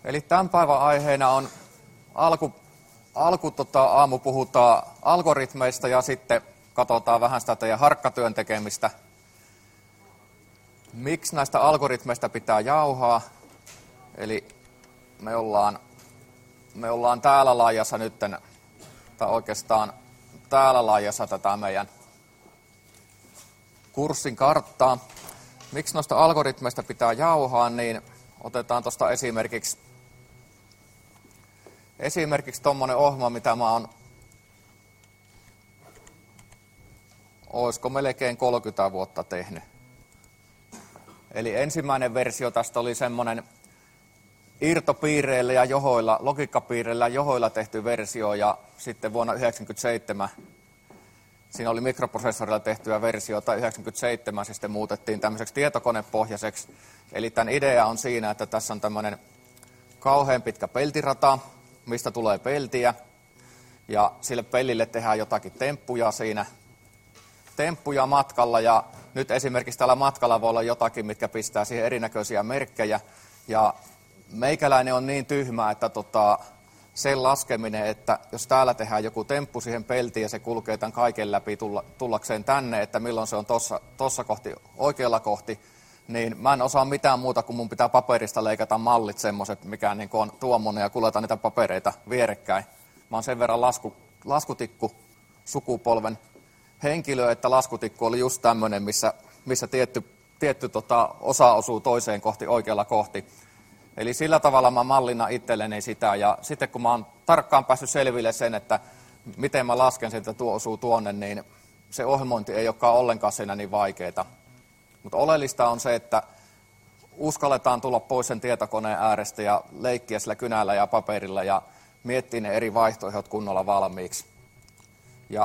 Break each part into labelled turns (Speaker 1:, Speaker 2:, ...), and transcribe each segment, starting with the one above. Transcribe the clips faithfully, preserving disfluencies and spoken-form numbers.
Speaker 1: Eli tämän päivän aiheena on alku, alku tota, aamu puhutaan algoritmeista ja sitten katsotaan vähän sitä teidän harkkatyön tekemistä. Miksi näistä algoritmeista pitää jauhaa? Eli me ollaan, me ollaan täällä laajassa nytten, tai oikeastaan täällä laajassa tätä meidän kurssin karttaa. Miksi noista algoritmeista pitää jauhaa, niin otetaan tuosta esimerkiksi esimerkiksi tuommoinen ohjelma, mitä mä oon, oisko melkein kolmekymmentä vuotta tehnyt. Eli ensimmäinen versio tästä oli semmoinen irtopiireillä ja johoilla, logiikkapiireillä ja johoilla tehty versio, ja sitten vuonna yhdeksänkymmentäseitsemän siinä oli mikroprosessorilla tehtyä versiota, yhdeksänkymmentäseitsemän se sitten muutettiin tämmöiseksi tietokonepohjaiseksi. Eli tämän idea on siinä, että tässä on tämmöinen kauhean pitkä peltirata, mistä tulee peltiä, ja sille pelille tehdään jotakin temppuja siinä, temppuja matkalla, ja nyt esimerkiksi tällä matkalla voi olla jotakin, mitkä pistää siihen erinäköisiä merkkejä, ja meikäläinen on niin tyhmä, että tota, sen laskeminen, että jos täällä tehdään joku temppu siihen peltiin ja se kulkee tämän kaiken läpi tulla, tullakseen tänne, että milloin se on tossa, tossa kohti, oikealla kohti, niin mä en osaa mitään muuta, kun mun pitää paperista leikata mallit semmoiset, mikä niin on tuommoinen, ja kuleta niitä papereita vierekkäin. Mä oon sen verran lasku, laskutikku sukupolven henkilö, että laskutikku oli just tämmöinen, missä, missä tietty, tietty tota, osa osuu toiseen kohti oikealla kohti. Eli sillä tavalla mä mallina itselleni sitä, ja sitten kun mä oon tarkkaan päässyt selville sen, että miten mä lasken sen, että tuo osuu tuonne, niin se ohjelmointi ei olekaan ollenkaan siinä niin vaikeaa. Mutta oleellista on se, että uskalletaan tulla pois sen tietokoneen äärestä ja leikkiä sillä kynällä ja paperilla ja miettiä ne eri vaihtoehdot kunnolla valmiiksi. Ja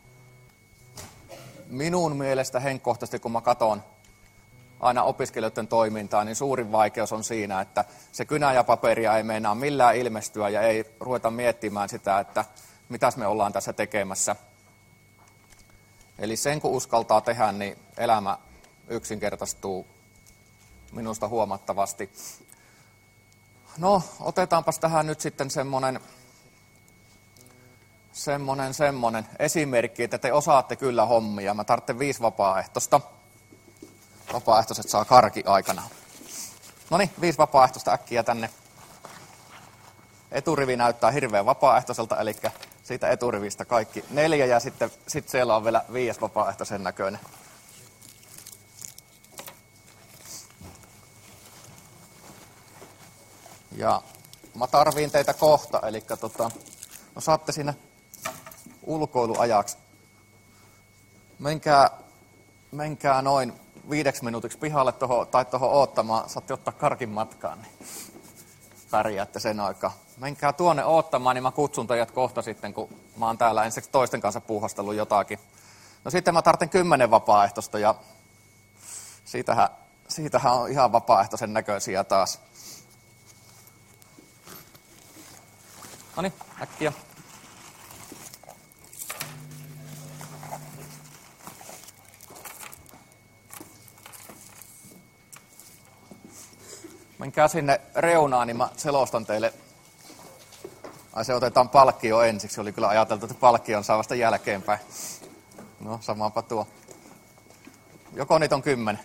Speaker 1: minun mielestä henkkohtaisesti, kun mä katson aina opiskelijoiden toimintaa, niin suurin vaikeus on siinä, että se kynä ja paperia ei meinaa millään ilmestyä ja ei ruveta miettimään sitä, että mitäs me ollaan tässä tekemässä. Eli sen kun uskaltaa tehdä, niin elämä yksinkertaistuu minusta huomattavasti. No, otetaanpas tähän nyt sitten semmoinen, semmoinen, semmoinen esimerkki, että te osaatte kyllä hommia. Mä tarvitsen viisi vapaaehtoista. Vapaaehtoiset saa karki aikana. No niin, viisi vapaaehtoista äkkiä tänne. Eturivi näyttää hirveän vapaaehtoiselta, eli siitä eturivistä kaikki neljä, ja sitten sit siellä on vielä viides vapaaehtoisen näköinen. Ja mä tarviin teitä kohta, eli tota, no saatte siinä ulkoiluajaksi. Menkää, menkää noin viideksi minuutiksi pihalle toho, tai tuohon oottamaan, saatte ottaa karkin matkaan, niin pärjäätte sen aikaa. Menkää tuonne oottamaan, niin mä kutsun teidät kohta sitten, kun mä oon täällä ensiksi toisten kanssa puuhastellut jotakin. No sitten mä tarvitsen kymmenen vapaaehtoista, ja siitähän, siitähän on ihan vapaaehtoisen näköisiä taas. No niin, äkkiä. Menkää sinne reunaan, niin mä selostan teille. Ai se otetaan palkkio ensiksi. Oli kyllä ajateltu, että palkkion saa vasta jälkeenpäin. No, samaanpa tuo. Joko niitä on kymmenen?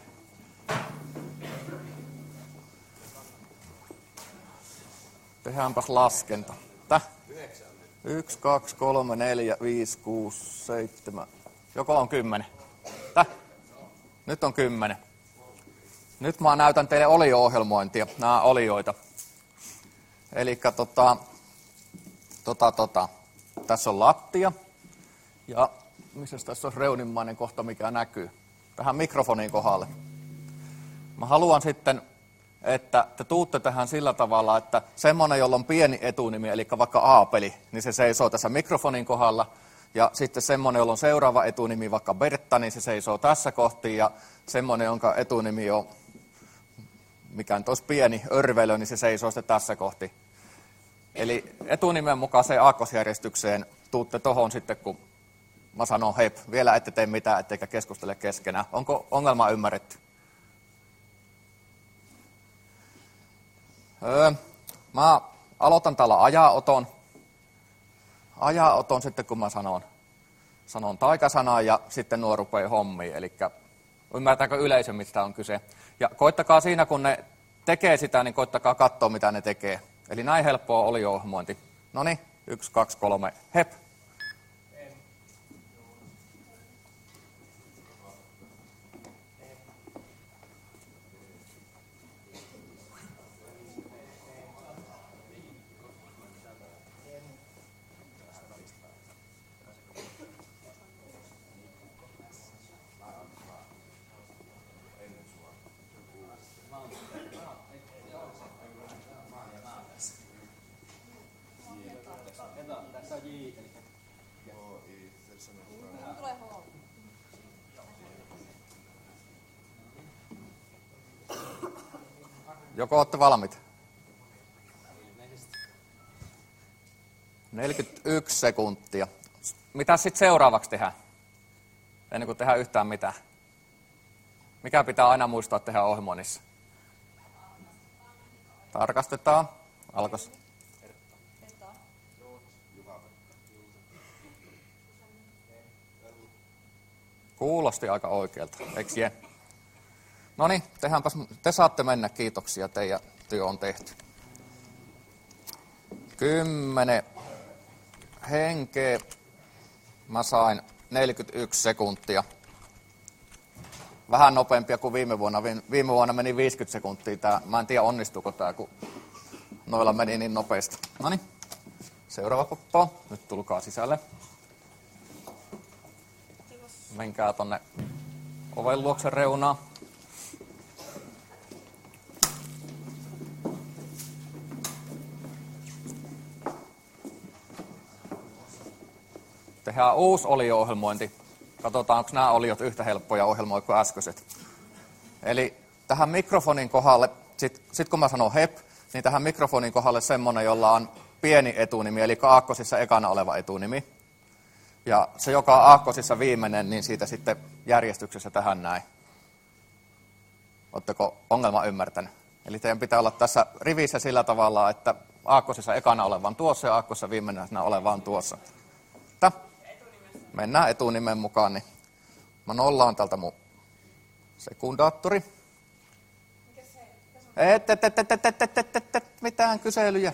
Speaker 1: Tehdäänpäs laskenta. Täh? Yksi, kaksi, kolme, neljä, viisi, kuusi, seitsemän. Joko on kymmenen? Täh? Nyt on kymmenen. Nyt mä näytän teille olio-ohjelmointia, nämä olioita. Elikkä tota, tota, tota, tässä on lattia, ja missä tässä on reunimmainen kohta, mikä näkyy? Tähän mikrofonin kohdalle. Mä haluan sitten, että te tuutte tähän sillä tavalla, että semmoinen, jolla on pieni etunimi, eli vaikka Aapeli, niin se seisoo tässä mikrofonin kohdalla, ja sitten semmoinen, jolla on seuraava etunimi, vaikka Bertta, niin se seisoo tässä kohti, ja semmoinen, jonka etunimi on, mikä nyt olisi pieni örvelö, niin se seisoo sitten tässä kohti. Eli etunimen mukaiseen aakkosjärjestykseen tuutte tohon sitten, kun mä sanon hei, vielä ette tee mitään, ettekä keskustele keskenään. Onko ongelma ymmärretty? Öö, Mä aloitan täällä ajaoton. Ajaoton sitten, kun mä sanon, sanon taikasanaa ja sitten nuo rupeaa hommiin. Eli ymmärtääkö yleisö, mistä on kyse. Ja koittakaa siinä, kun ne tekee sitä, niin koittakaa katsoa, mitä ne tekee. Eli näin helppoa oli ohjelmointi. Noniin, yksi, kaksi, kolme, hep. Joko olette valmiit? neljäkymmentäyksi sekuntia. Mitä sitten seuraavaksi tehdään? Ennen kuin tehdään yhtään mitään. Mikä pitää aina muistaa tehdä ohjelmoinnissa? Tarkastetaan. Alkos. Kuulosti aika oikealta, eikö je? Noniin, tehdäänpäs, te saatte mennä, kiitoksia, teidän työ on tehty. Kymmenen henkeä, mä sain neljäkymmentäyksi sekuntia. Vähän nopeampia kuin viime vuonna. Viime vuonna meni viisikymmentä sekuntia. Tää. Mä en tiedä, onnistuuko tämä, kun noilla meni niin nopeasti. Noniin, seuraava poppo. Nyt tulkaa sisälle. Menkää tonne oven luokse reunaan. Tehdään uusi olio-ohjelmointi. Katsotaan, onko nämä oliot yhtä helppoja ohjelmoida kuin äskeiset. Eli tähän mikrofonin kohdalle, sit, sit kun mä sanon hep, niin tähän mikrofonin kohdalle semmoinen, jolla on pieni etunimi, eli aakkosissa ekana oleva etunimi. Ja se, joka on aakkosissa viimeinen, niin siitä sitten järjestyksessä tähän näin. Oletteko ongelma ymmärtänyt? Eli teidän pitää olla tässä rivissä sillä tavalla, että aakkosissa ekana olevan tuossa ja aakkosissa viimeisenä olevan tuossa. Tää. Mennään etunimen mukaan, niin mä nollaan täältä mun sekundaattori. Et, et, et, et, et, et, et, et, et, mitään kyselyjä.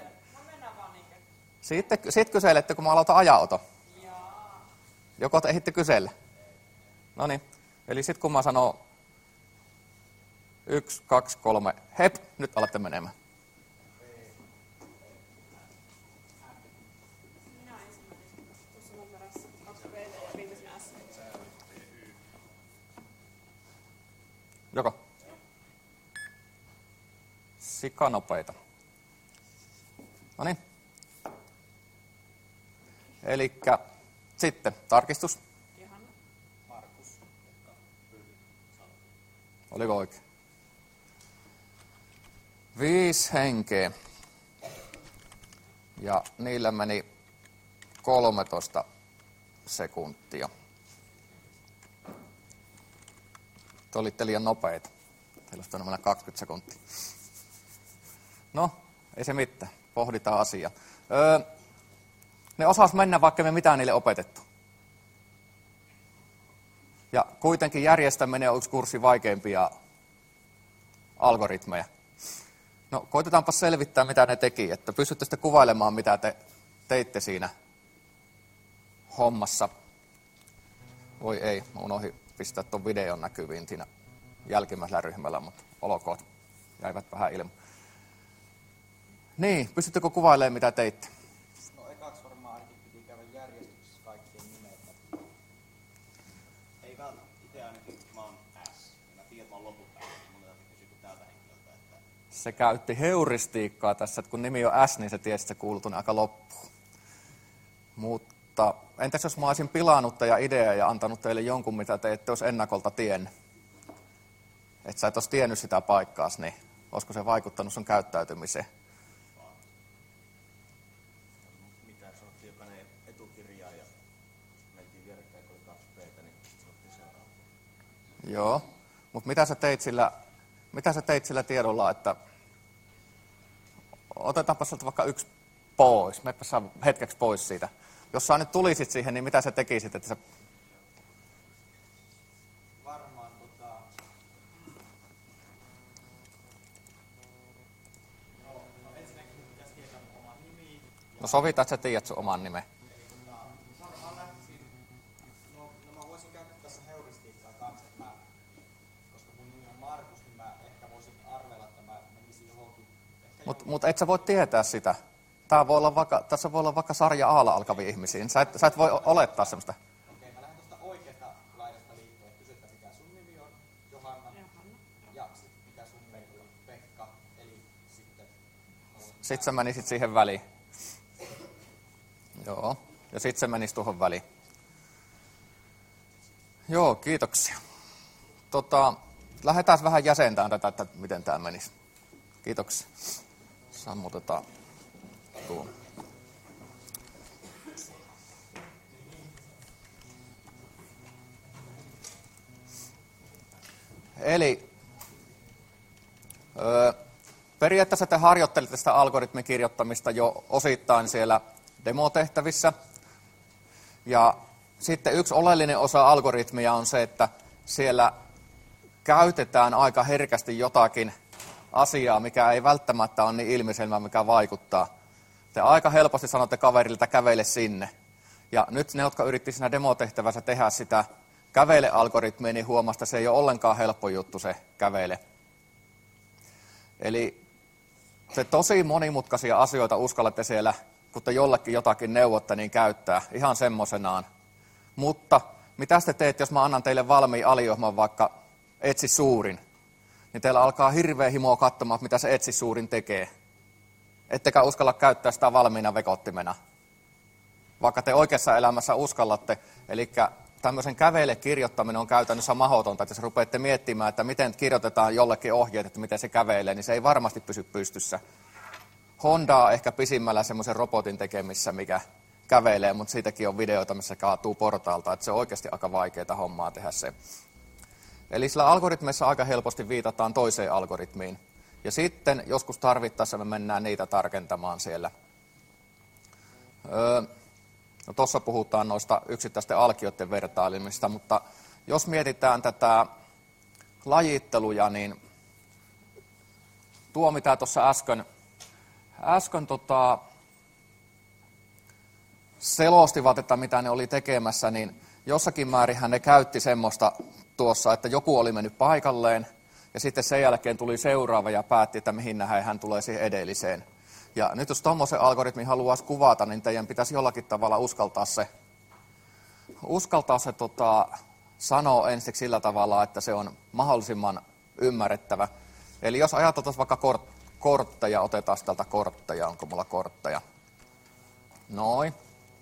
Speaker 1: Sitten, sit kyselette, kun mä aloitan ajaoton. Joko te ehditte kysellä? Noniin. Eli sitten kun mä sanon yksi, kaksi, kolme, hep, nyt alatte menemään. Joko? Sikanopeita. Noniin. Elikkä sitten tarkistus. Oliko oikein? Viisi henkeä. Ja niillä meni kolmetoista sekuntia. Te olitte liian nopeita. Teillä olisi pitänyt mennä kaksikymmentä sekuntia. No, ei se mitään. Pohditaan asiaa. Öö, ne osas mennä, vaikka me mitään niille opetettu. Ja kuitenkin järjestäminen on yksi kurssin vaikeimpia algoritmeja. No, koitetaanpa selvittää, mitä ne teki. Että pystytte sitten kuvailemaan, mitä te teitte siinä hommassa. Voi ei, mä unohdin pistää tuon videon näkyviin siinä jälkimmäisellä ryhmällä, mutta olkoon, jäivät vähän ilman. Niin, pystyttekö kuvailemaan, mitä teitte?
Speaker 2: No ekaksi varmaan ainakin piti käydä järjestyksessä kaikkien nimet. Ei välttämättä. Itse ainakin mä oon S. Ja mä tiedän, että mä oon loput S. Mun ei tarvitse kysyä tältä henkilöltä. Että...
Speaker 1: Se käytti heuristiikkaa tässä, että kun nimi on S, niin se tiesi, että se kuuluu tuonne aika loppuun. Mutta entäs jos mä olisin pilannut teidän ideaa ja antanut teille jonkun, mitä te ette olisi ennakolta tiennyt? Että sä et olisi tiennyt sitä paikkaasi, niin olisiko se vaikuttanut sun käyttäytymiseen?
Speaker 2: Mitä sanottiin jokainen etukirjaa ja mentiin vierekkäin, kun oli kaksi P:tä, niin sanottiin seuraava.
Speaker 1: Joo, mutta mitä sä teit sillä, mitä sä teit sillä tiedolla, että otetaanpa sieltä vaikka yksi pois. Meppä saa hetkeksi pois siitä. Jos sä nyt tulisit siihen, niin mitä sä tekisit, että sä...
Speaker 2: Varmaan tota... No, no ensinnäkin pitäisi tietää mun oma nimi.
Speaker 1: No sovitaan, että sä tiedät sun oman nimen.
Speaker 2: Eli tota, varmaan lähtisin... No, no mä voisin käyttää tässä heuristiikkaa kanssa, että mä... Koska mun nimi on Markus, niin mä ehkä voisin arvella, että mä menisin johonkin...
Speaker 1: Mutta mut et sä voi tietää sitä. Tää voi olla vaikka, tässä voi olla vaikka sarja A:lla alkavia ihmisiä. Sä et, sä et voi olettaa semmoista.
Speaker 2: Okei, mä lähden tuosta oikeasta laidasta liittyen, että kysytään mikä sun nimi on, Johanna, ja sit mikä sun nimi on, Pekka, eli sitten...
Speaker 1: Sitten sä menisit siihen väliin. Joo, ja sitten se menisi tuohon väliin. Joo, kiitoksia. Tota, lähdetään vähän jäsentään tätä, että miten tämä menisi. Kiitoksia. Sammutetaan tuon. Eli öö, periaatteessa te harjoittelitte sitä algoritmin kirjoittamista jo osittain siellä demotehtävissä. Ja sitten yksi oleellinen osa algoritmia on se, että siellä käytetään aika herkästi jotakin asiaa, mikä ei välttämättä ole niin ilmiselmää, mikä vaikuttaa. Te aika helposti sanotte kaverille, että kävele sinne. Ja nyt ne, jotka yritti siinä demotehtävässä tehdä sitä kävele-algoritmia, niin huomasta, että se ei ole ollenkaan helppo juttu se kävele. Eli te tosi monimutkaisia asioita uskallatte siellä, kun te jollekin jotakin neuvotte, niin käyttää ihan semmoisenaan. Mutta mitä te teette, jos mä annan teille valmiin aliohjelman vaikka etsi suurin? Niin teillä alkaa hirveä himoa katsomaan, mitä se etsi suurin tekee. Ettekä uskalla käyttää sitä valmiina vekottimena. Vaikka te oikeassa elämässä uskallatte. Eli tämmöisen kävele kirjoittaminen on käytännössä mahdotonta, että jos rupeatte miettimään, että miten kirjoitetaan jollekin ohjeet, että miten se kävelee, niin se ei varmasti pysy pystyssä. Honda on ehkä pisimmällä semmoisen robotin tekemissä, mikä kävelee, mutta siitäkin on videoita, missä kaatuu portaalta, että se on oikeasti aika vaikeaa hommaa tehdä se. Eli sillä algoritmeissa aika helposti viitataan toiseen algoritmiin. Ja sitten joskus tarvittaessa me mennään niitä tarkentamaan siellä. Öö, no tuossa puhutaan noista yksittäisten alkioiden vertailemista, mutta jos mietitään tätä lajitteluja, niin tuo mitä tuossa äsken, äsken tota, selostivat, että mitä ne oli tekemässä, niin jossakin määrinhän ne käytti semmoista tuossa, että joku oli mennyt paikalleen, ja sitten sen jälkeen tuli seuraava ja päätti, että mihin nähdään hän tulee siihen edelliseen. Ja nyt jos tuommoisen algoritmin haluaisi kuvata, niin teidän pitäisi jollakin tavalla uskaltaa se, uskaltaa se tota, sanoa ensiksi sillä tavalla, että se on mahdollisimman ymmärrettävä. Eli jos ajateltaisiin vaikka kort, kortteja, otetaan tältä kortteja, onko mulla kortteja? Noin.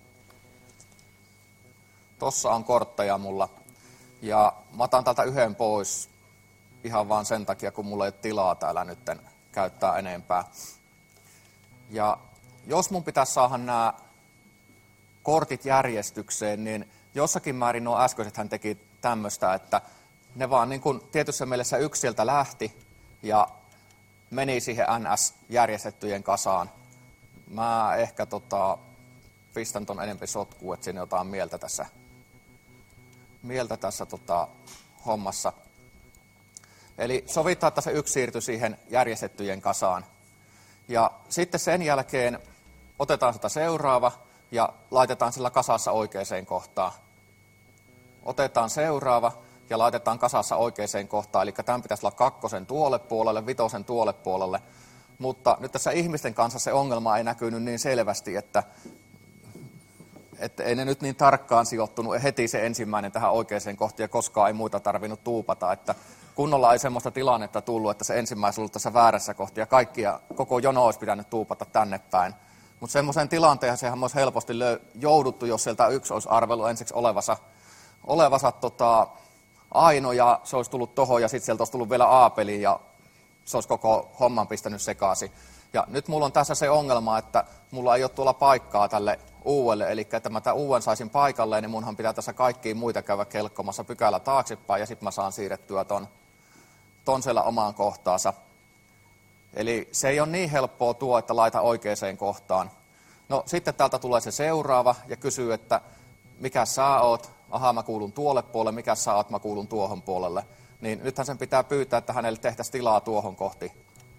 Speaker 1: Tossa on kortteja mulla. Ja mä otan täältä yhden pois ihan vaan sen takia, kun mulla ei ole tilaa täällä nyt käyttää enempää. Ja jos mun pitäisi saada nämä kortit järjestykseen, niin jossakin määrin nuo äskeiset hän teki tämmöistä, että ne vaan niin kuin tietyssä mielessä yksi sieltä lähti ja meni siihen N S-järjestettyjen kasaan. Mä ehkä tota, pistän ton enempi sotkuun, että siinä jotain mieltä tässä, mieltä tässä tota, hommassa. Eli sovitaan, että se yksi siirtyi siihen järjestettyjen kasaan. Ja sitten sen jälkeen otetaan sitä seuraava ja laitetaan sillä kasassa oikeaan kohtaan. Otetaan seuraava ja laitetaan kasassa oikeaan kohtaan. Eli tämän pitäisi olla kakkosen tuolle puolelle, vitosen tuolle puolelle. Mutta nyt tässä ihmisten kanssa se ongelma ei näkynyt niin selvästi, että, että ei ne nyt niin tarkkaan sijoittunut heti se ensimmäinen tähän oikeaan kohtaan ja koskaan ei muita tarvinnut tuupata. Että kunnolla ei semmoista tilannetta tullut, että se ensimmäinen ollut tässä väärässä kohti ja kaikkia, koko jono olisi pitänyt tuupata tänne päin. Mutta semmoisen tilanteen sehän olisi helposti löy- jouduttu, jos sieltä yksi olisi arvellut ensiksi olevansa, olevansa tota, Aino ja se olisi tullut tohon ja sitten sieltä olisi tullut vielä A-peli ja se olisi koko homman pistänyt sekaisin. Ja nyt mulla on tässä se ongelma, että mulla ei ole tuolla paikkaa tälle uudelle, eli että mä tämän uuden saisin paikalleen, niin munhan pitää tässä kaikkiin muita käydä kelkkomassa pykälä taaksepäin ja sitten mä saan siirrettyä ton, ton siellä omaan kohtaansa. Eli se ei ole niin helppoa tuo, että laita oikeaan kohtaan. No sitten täältä tulee se seuraava ja kysyy, että mikä sä oot? Aha, mä kuulun tuolle puolelle, mikä sä oot? Mä kuulun tuohon puolelle. Niin nythän sen pitää pyytää, että hänelle tehtäisiin tilaa tuohon kohti.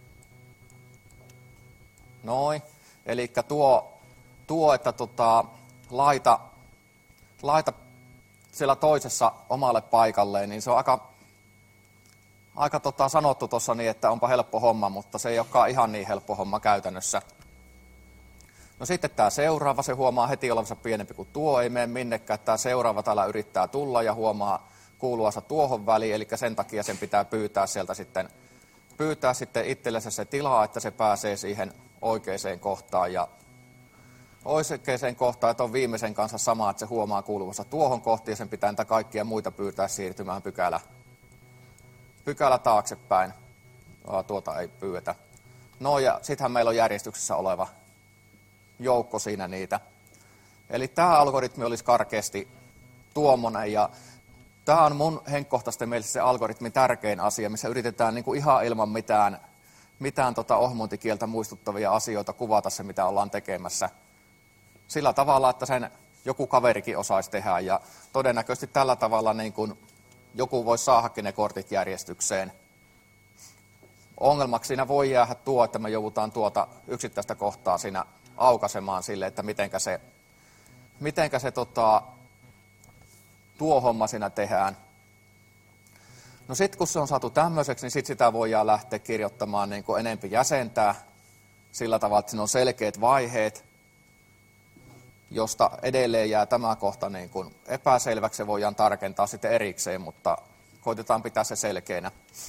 Speaker 1: Noin. Eli tuo, tuo, että tota, laita, laita siellä toisessa omalle paikalleen, niin se on aika, aika tota, sanottu tuossa niin, että onpa helppo homma, mutta se ei olekaan ihan niin helppo homma käytännössä. No sitten tämä seuraava, se huomaa heti olevansa pienempi kuin tuo, ei mene minnekään. Tämä seuraava täällä yrittää tulla ja huomaa kuuluvansa tuohon väliin, eli sen takia sen pitää pyytää sieltä sitten, pyytää sitten itsellensä se tilaa, että se pääsee siihen oikeaan kohtaan. Ja oikeaan kohtaan, että on viimeisen kanssa sama, että se huomaa kuuluvansa tuohon kohtiin ja sen pitää niitä kaikkia muita pyytää siirtymään pykälä, pykälä taaksepäin. Tuota ei pyydetä. No ja sittenhän meillä on järjestyksessä oleva joukko siinä niitä. Eli tämä algoritmi olisi karkeasti tuommoinen, ja tämä on mun henkkohtaisesti mielestä se algoritmin tärkein asia, missä yritetään niin kuin ihan ilman mitään, mitään tota ohmointikieltä muistuttavia asioita kuvata se, mitä ollaan tekemässä. Sillä tavalla, että sen joku kaverikin osaisi tehdä, ja todennäköisesti tällä tavalla niin kuin joku voisi saadakin ne kortit järjestykseen. Ongelmaksi siinä voi jäädä tuo, että me joudutaan tuota yksittäistä kohtaa siinä aukaisemaan sille, että mitenkä se, mitenkä se tota, tuo homma siinä tehdään. No sitten kun se on saatu tämmöiseksi, niin sitten sitä voidaan lähteä kirjoittamaan niin kuin enempi jäsentää sillä tavalla, että siinä on selkeät vaiheet, josta edelleen jää tämä kohta niin kuin epäselväksi. Se voidaan tarkentaa sitten erikseen, mutta koitetaan pitää se selkeänä.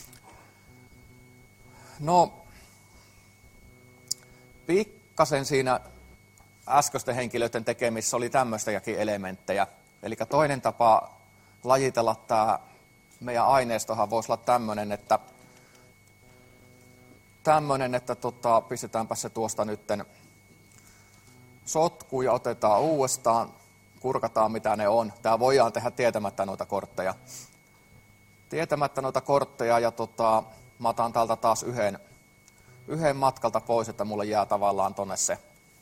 Speaker 1: No, pikkasen siinä äskeisten henkilöiden tekemissä oli tämmöistäkin elementtejä. Eli toinen tapa lajitella tämä meidän aineistohan voisi olla tämmöinen, että, tämmöinen, että tota, pistetäänpä se tuosta nytten sotkuun ja otetaan uudestaan, kurkataan mitä ne on. Tämä voidaan tehdä tietämättä noita kortteja. Tietämättä noita kortteja ja tota, mä otan täältä taas yhden, yhden matkalta pois, että mulle jää tavallaan tonne se,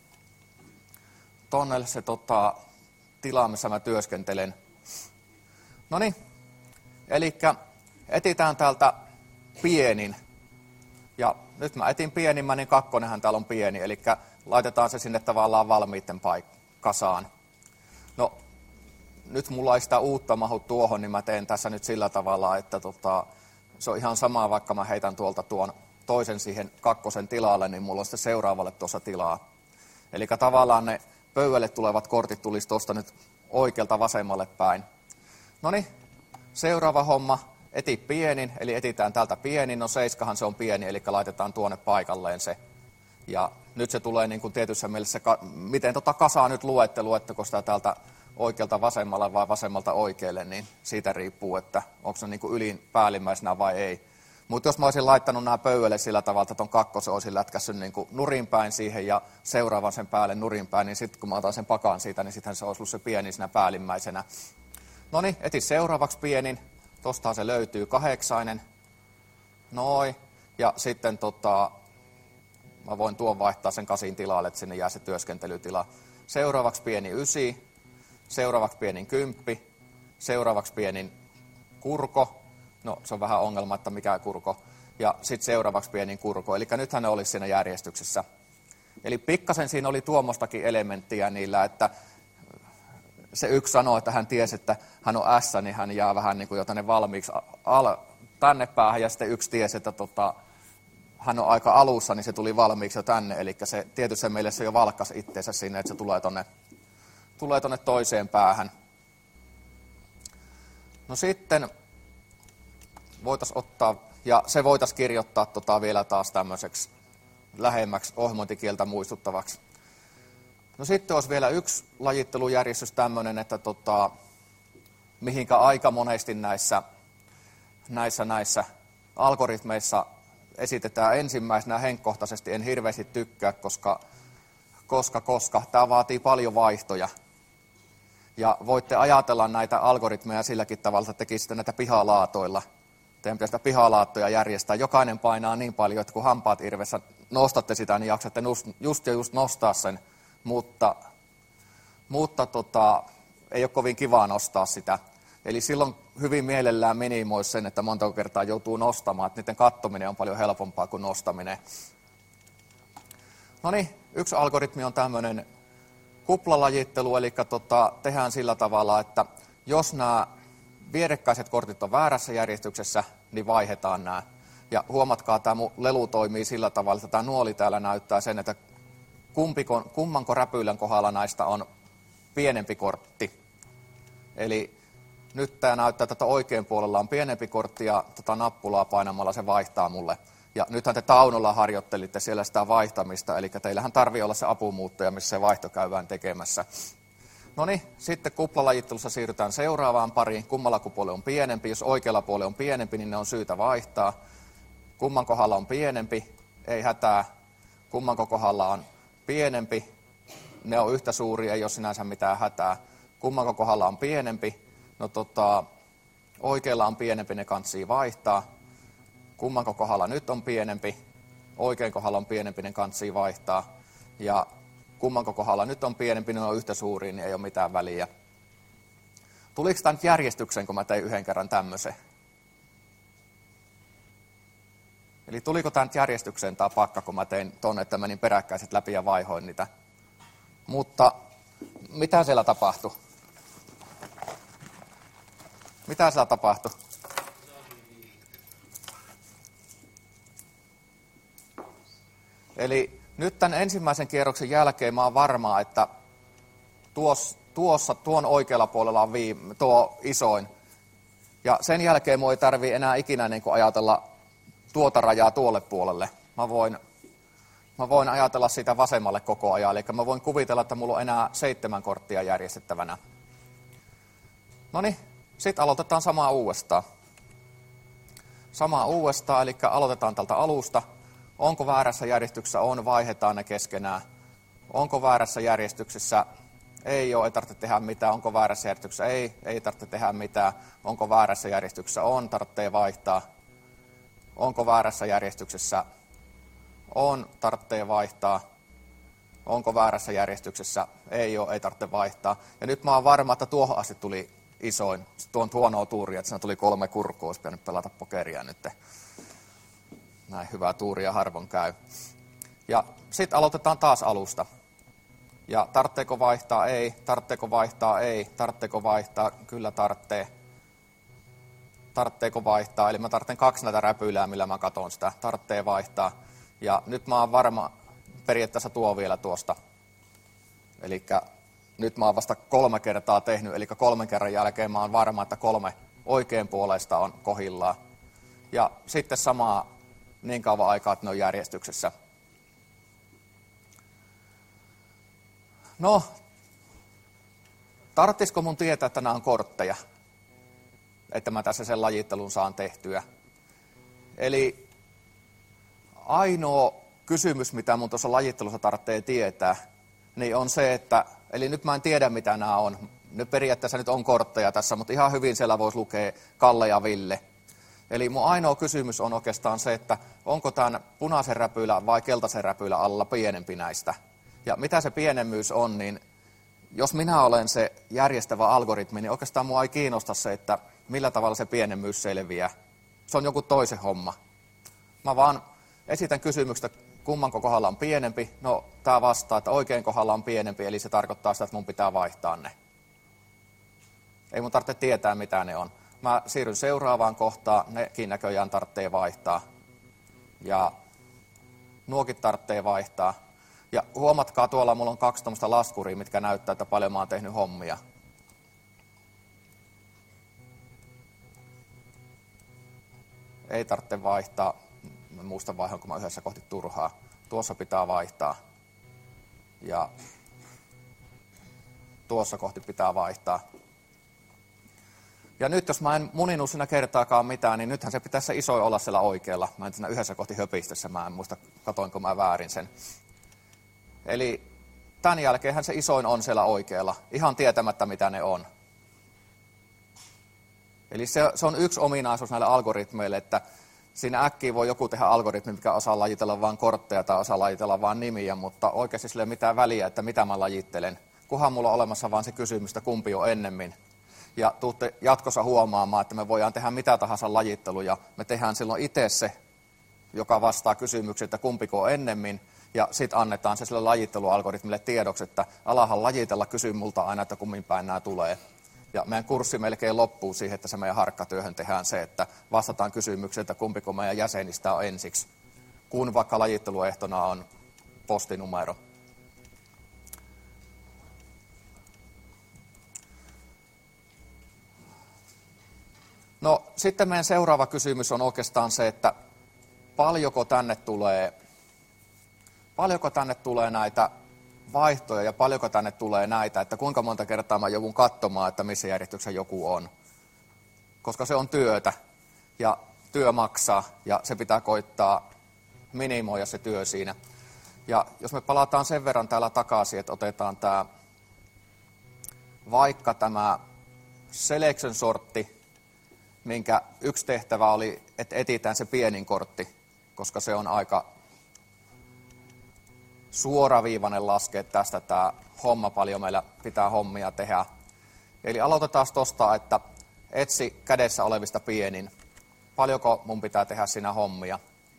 Speaker 1: tonne se tota, tila, missä mä työskentelen. Noniin, eli etitään täältä pienin. Ja nyt mä etin pienimmän, niin kakkonenhan täällä on pieni, eli laitetaan se sinne tavallaan valmiitten paik- kasaan. No, nyt mulla ei sitä uutta mahu tuohon, niin mä teen tässä nyt sillä tavalla, että tota, se on ihan sama, vaikka mä heitän tuolta tuon toisen siihen kakkosen tilalle, niin mulla on sitten seuraavalle tuossa tilaa. Eli tavallaan ne pöydälle tulevat kortit tulisi tuosta nyt oikealta vasemmalle päin. Noniin, seuraava homma, eti pienin, eli etitään täältä pienin, no seiskahan se on pieni, eli laitetaan tuonne paikalleen se. Ja nyt se tulee niin kuin tietyssä mielessä, miten tota kasaa nyt luette, luetteko sitä täältä oikealta vasemmalle vai vasemmalta oikealle, niin siitä riippuu, että onko se niin kuin ylin päällimmäisenä vai ei. Mutta jos mä olisin laittanut nämä pöydälle sillä tavalla, että ton kakkosen olisin lätkässyt niin kuin nurinpäin siihen ja seuraavan sen päälle nurinpäin, niin sitten kun mä otan sen pakan siitä, niin sittenhän se olisi ollut se pieni siinä päällimmäisenä. Noniin, eti seuraavaksi pienin. Tostahan se löytyy kahdeksainen. Noin. Ja sitten tota, mä voin tuon vaihtaa sen kasin tilalle, että sinne jää se työskentelytila. Seuraavaksi pieni ysi. Seuraavaksi pienin kymppi. Seuraavaksi pienin kurko. No, se on vähän ongelma, että mikä kurko. Ja sitten seuraavaksi pienin kurko. Eli nythän ne olisi siinä järjestyksessä. Eli pikkasen siinä oli tuommoistakin elementtiä niillä, että se yksi sanoo, että hän tiesi, että hän on S, niin hän jää vähän niin kuin jo tänne valmiiksi al- tänne päähän. Ja sitten yksi tiesi, että tota, hän on aika alussa, niin se tuli valmiiksi jo tänne. Eli se tietysti meille se jo valkkasi itseensä sinne, että se tulee tonne, tulee tonne toiseen päähän. No sitten voitaisiin ottaa, ja se voitaisiin kirjoittaa tota vielä taas tämmöiseksi lähemmäksi ohjelmointikieltä muistuttavaksi. No sitten olisi vielä yksi lajittelujärjestys tämmöinen, että tota, mihinkä aika monesti näissä, näissä, näissä algoritmeissa esitetään ensimmäisenä henkkohtaisesti. En hirveästi tykkää, koska, koska, koska tämä vaatii paljon vaihtoja. Ja voitte ajatella näitä algoritmeja silläkin tavalla, että tekisitte näitä pihalaatoilla. Teidän pitää sitä pihalaattoja järjestää. Jokainen painaa niin paljon, että kun hampaat irvessä nostatte sitä, niin jaksatte just ja just nostaa sen. Mutta, mutta tota, ei ole kovin kivaa nostaa sitä. Eli silloin hyvin mielellään minimoisi sen, että monta kertaa joutuu nostamaan. Että niiden kattominen on paljon helpompaa kuin nostaminen. No niin, yksi algoritmi on tämmöinen kuplalajittelu, eli tota, tehdään sillä tavalla, että jos nämä vierekkäiset kortit on väärässä järjestyksessä, niin vaihdetaan nämä. Ja huomatkaa, tämä mun lelu toimii sillä tavalla, että tämä nuoli täällä näyttää sen, että kumpiko, kummanko räpylän kohdalla näistä on pienempi kortti. Eli nyt tämä näyttää, että oikein puolella on pienempi kortti ja tätä nappulaa painamalla se vaihtaa mulle. Ja nythän te Taunolla harjoittelitte siellä sitä vaihtamista, eli teillähän tarvii olla se apumuuttaja, missä se vaihto käydään tekemässä. No niin, sitten kuplalajittelussa siirrytään seuraavaan pariin. Kummalla puolella on pienempi? Jos oikealla puolella on pienempi, niin ne on syytä vaihtaa. Kumman kohdalla on pienempi? Ei hätää. Kumman kohdalla on pienempi? Ne on yhtä suuria, ei ole sinänsä mitään hätää. Kumman kohdalla on pienempi? No tota, oikealla on pienempi, ne kantsii vaihtaa. Kumman kohdalla nyt on pienempi? Oikein kohdalla on pienempi, ne kantsii vaihtaa. Ja kumman kohdalla nyt on pienempi, ne on yhtä suuria, niin ei ole mitään väliä. Tuliko tämä nyt järjestykseen, kun mä tein yhden kerran tämmöisen? Eli tuliko tämä nyt järjestykseen tämä pakka, kun mä tein tuonne, että menin peräkkäiset läpi ja vaihoin niitä. Mutta mitä siellä tapahtui? Mitä siellä tapahtui? Eli nyt tämän ensimmäisen kierroksen jälkeen mä oon varma, että tuossa, tuossa tuon oikealla puolella on viime, tuo isoin. Ja sen jälkeen mun ei tarvitse enää ikinä niin kuin ajatella tuota rajaa tuolle puolelle. Mä voin, mä voin ajatella sitä vasemmalle koko ajan. Eli mä voin kuvitella, että mulla on enää seitsemän korttia järjestettävänä. No niin, sitten aloitetaan samaa uudestaan. Samaa uudestaan, eli aloitetaan tältä alusta. Onko väärässä järjestyksessä? On, vaihdetaan ne keskenään. Onko väärässä järjestyksessä? Ei ole, ei tarvitse tehdä mitään. Onko väärässä järjestyksessä? Ei, ei tarvitse tehdä mitään. Onko väärässä järjestyksessä? On, tarvitsee vaihtaa. Onko väärässä järjestyksessä? On, tarvitsee vaihtaa. Onko väärässä järjestyksessä? Ei ole, ei tarvitse vaihtaa. Ja nyt mä oon varma, että tuohon asti tuli isoin. Tuon huonoa tuuria, että siinä tuli kolme kurkkua, olisi pitänyt pelata pokeria nyt. Näin hyvää tuuria harvoin käy. Ja sitten aloitetaan taas alusta. Ja tarvitseeko vaihtaa? Ei. Tarvitseeko vaihtaa? Ei. Tarvitseeko vaihtaa? Kyllä tarvitsee. Tarvitseeko vaihtaa? Eli mä tarvitsen kaksi näitä räpylää, millä mä katon sitä. Tarvitsee vaihtaa. Ja nyt mä oon varma, periaatteessa tuo vielä tuosta. Eli nyt mä oon vasta kolme kertaa tehnyt, eli kolmen kerran jälkeen mä oon varma, että kolme oikein puolesta on kohillaan. Ja sitten samaa niin kauan aikaa, että ne on järjestyksessä. No, tarvitsisiko mun tietää, että nämä on kortteja? Että mä tässä sen lajittelun saan tehtyä. Eli ainoa kysymys, mitä mun tuossa lajittelussa tarvitsee tietää, niin on se, että, eli nyt mä en tiedä, mitä nämä on. Nyt periaatteessa nyt on kortteja tässä, mutta ihan hyvin siellä voisi lukea Kalle ja Ville. Eli mun ainoa kysymys on oikeastaan se, että onko tämän punaisen räpylä vai keltaisen räpylä alla pienempi näistä. Ja mitä se pienemmyys on, niin jos minä olen se järjestävä algoritmi, niin oikeastaan mua ei kiinnosta se, että millä tavalla se pienemmyys selviää. Se on joku toisen homma. Mä vaan esitän kysymyksestä, kummanko kohdalla on pienempi. No, tää vastaa, että oikein kohdalla on pienempi, eli se tarkoittaa sitä, että mun pitää vaihtaa ne. Ei mun tarvitse tietää, mitä ne on. Mä siirryn seuraavaan kohtaan, nekin näköjään tarvitsee vaihtaa. Ja nuokin tarvitsee vaihtaa. Ja huomatkaa, tuolla mulla on kaksi tämmöistä laskuria, mitkä näyttää, että paljon mä oon tehnyt hommia. Ei tarvitse vaihtaa. Mä muistan vaihon, kun mä yhdessä kohti turhaa. Tuossa pitää vaihtaa. Ja tuossa kohti pitää vaihtaa. Ja nyt jos mä en muninut siinä kertaakaan mitään, niin nythän se pitäisi se isoin olla siellä oikealla. Mä en siinä yhdessä kohti höpistössä, mä en muista, katoinko mä väärin sen. Eli tämän jälkeenhän se isoin on siellä oikealla, ihan tietämättä mitä ne on. Eli se, se on yksi ominaisuus näille algoritmeille, että siinä äkkiä voi joku tehdä algoritmi, mikä osaa lajitella vain kortteja tai osaa lajitella vain nimiä, mutta oikeasti sillä ei ole mitään väliä, että mitä mä lajittelen. Kunhan mulla on olemassa vain se kysymys, että kumpi on ennemmin. Ja tuutte jatkossa huomaamaan, että me voidaan tehdä mitä tahansa lajitteluja. Me tehdään silloin itse se, joka vastaa kysymyksiin, että kumpiko on ennemmin. Ja sitten annetaan se sille lajittelualgoritmille tiedoksi, että alahan lajitella, kysy multa aina, että kummin päin nämä tulee. Ja meidän kurssi melkein loppuu siihen, että se meidän harkkatyöhön tehdään se, että vastataan kysymykseen, että kumpiko meidän jäsenistä on ensiksi, kun vaikka lajitteluehtona on postinumero. No sitten meidän seuraava kysymys on oikeastaan se, että paljonko tänne tulee, paljonko tänne tulee näitä vaihtoja ja paljonko tänne tulee näitä, että kuinka monta kertaa mä joudun katsomaan, että missä järjestyksessä joku on. Koska se on työtä ja työ maksaa ja se pitää koittaa minimoida se työ siinä. Ja jos me palataan sen verran täällä takaisin, että otetaan tämä vaikka tämä selection sortti, minkä yksi tehtävä oli, että etsitään se pienin kortti, koska se on aika suoraviivainen laskea tästä tämä homma, paljon meillä pitää hommia tehdä. Eli aloitetaan tuosta, että etsi kädessä olevista pienin. Paljonko mun pitää tehdä siinä hommia.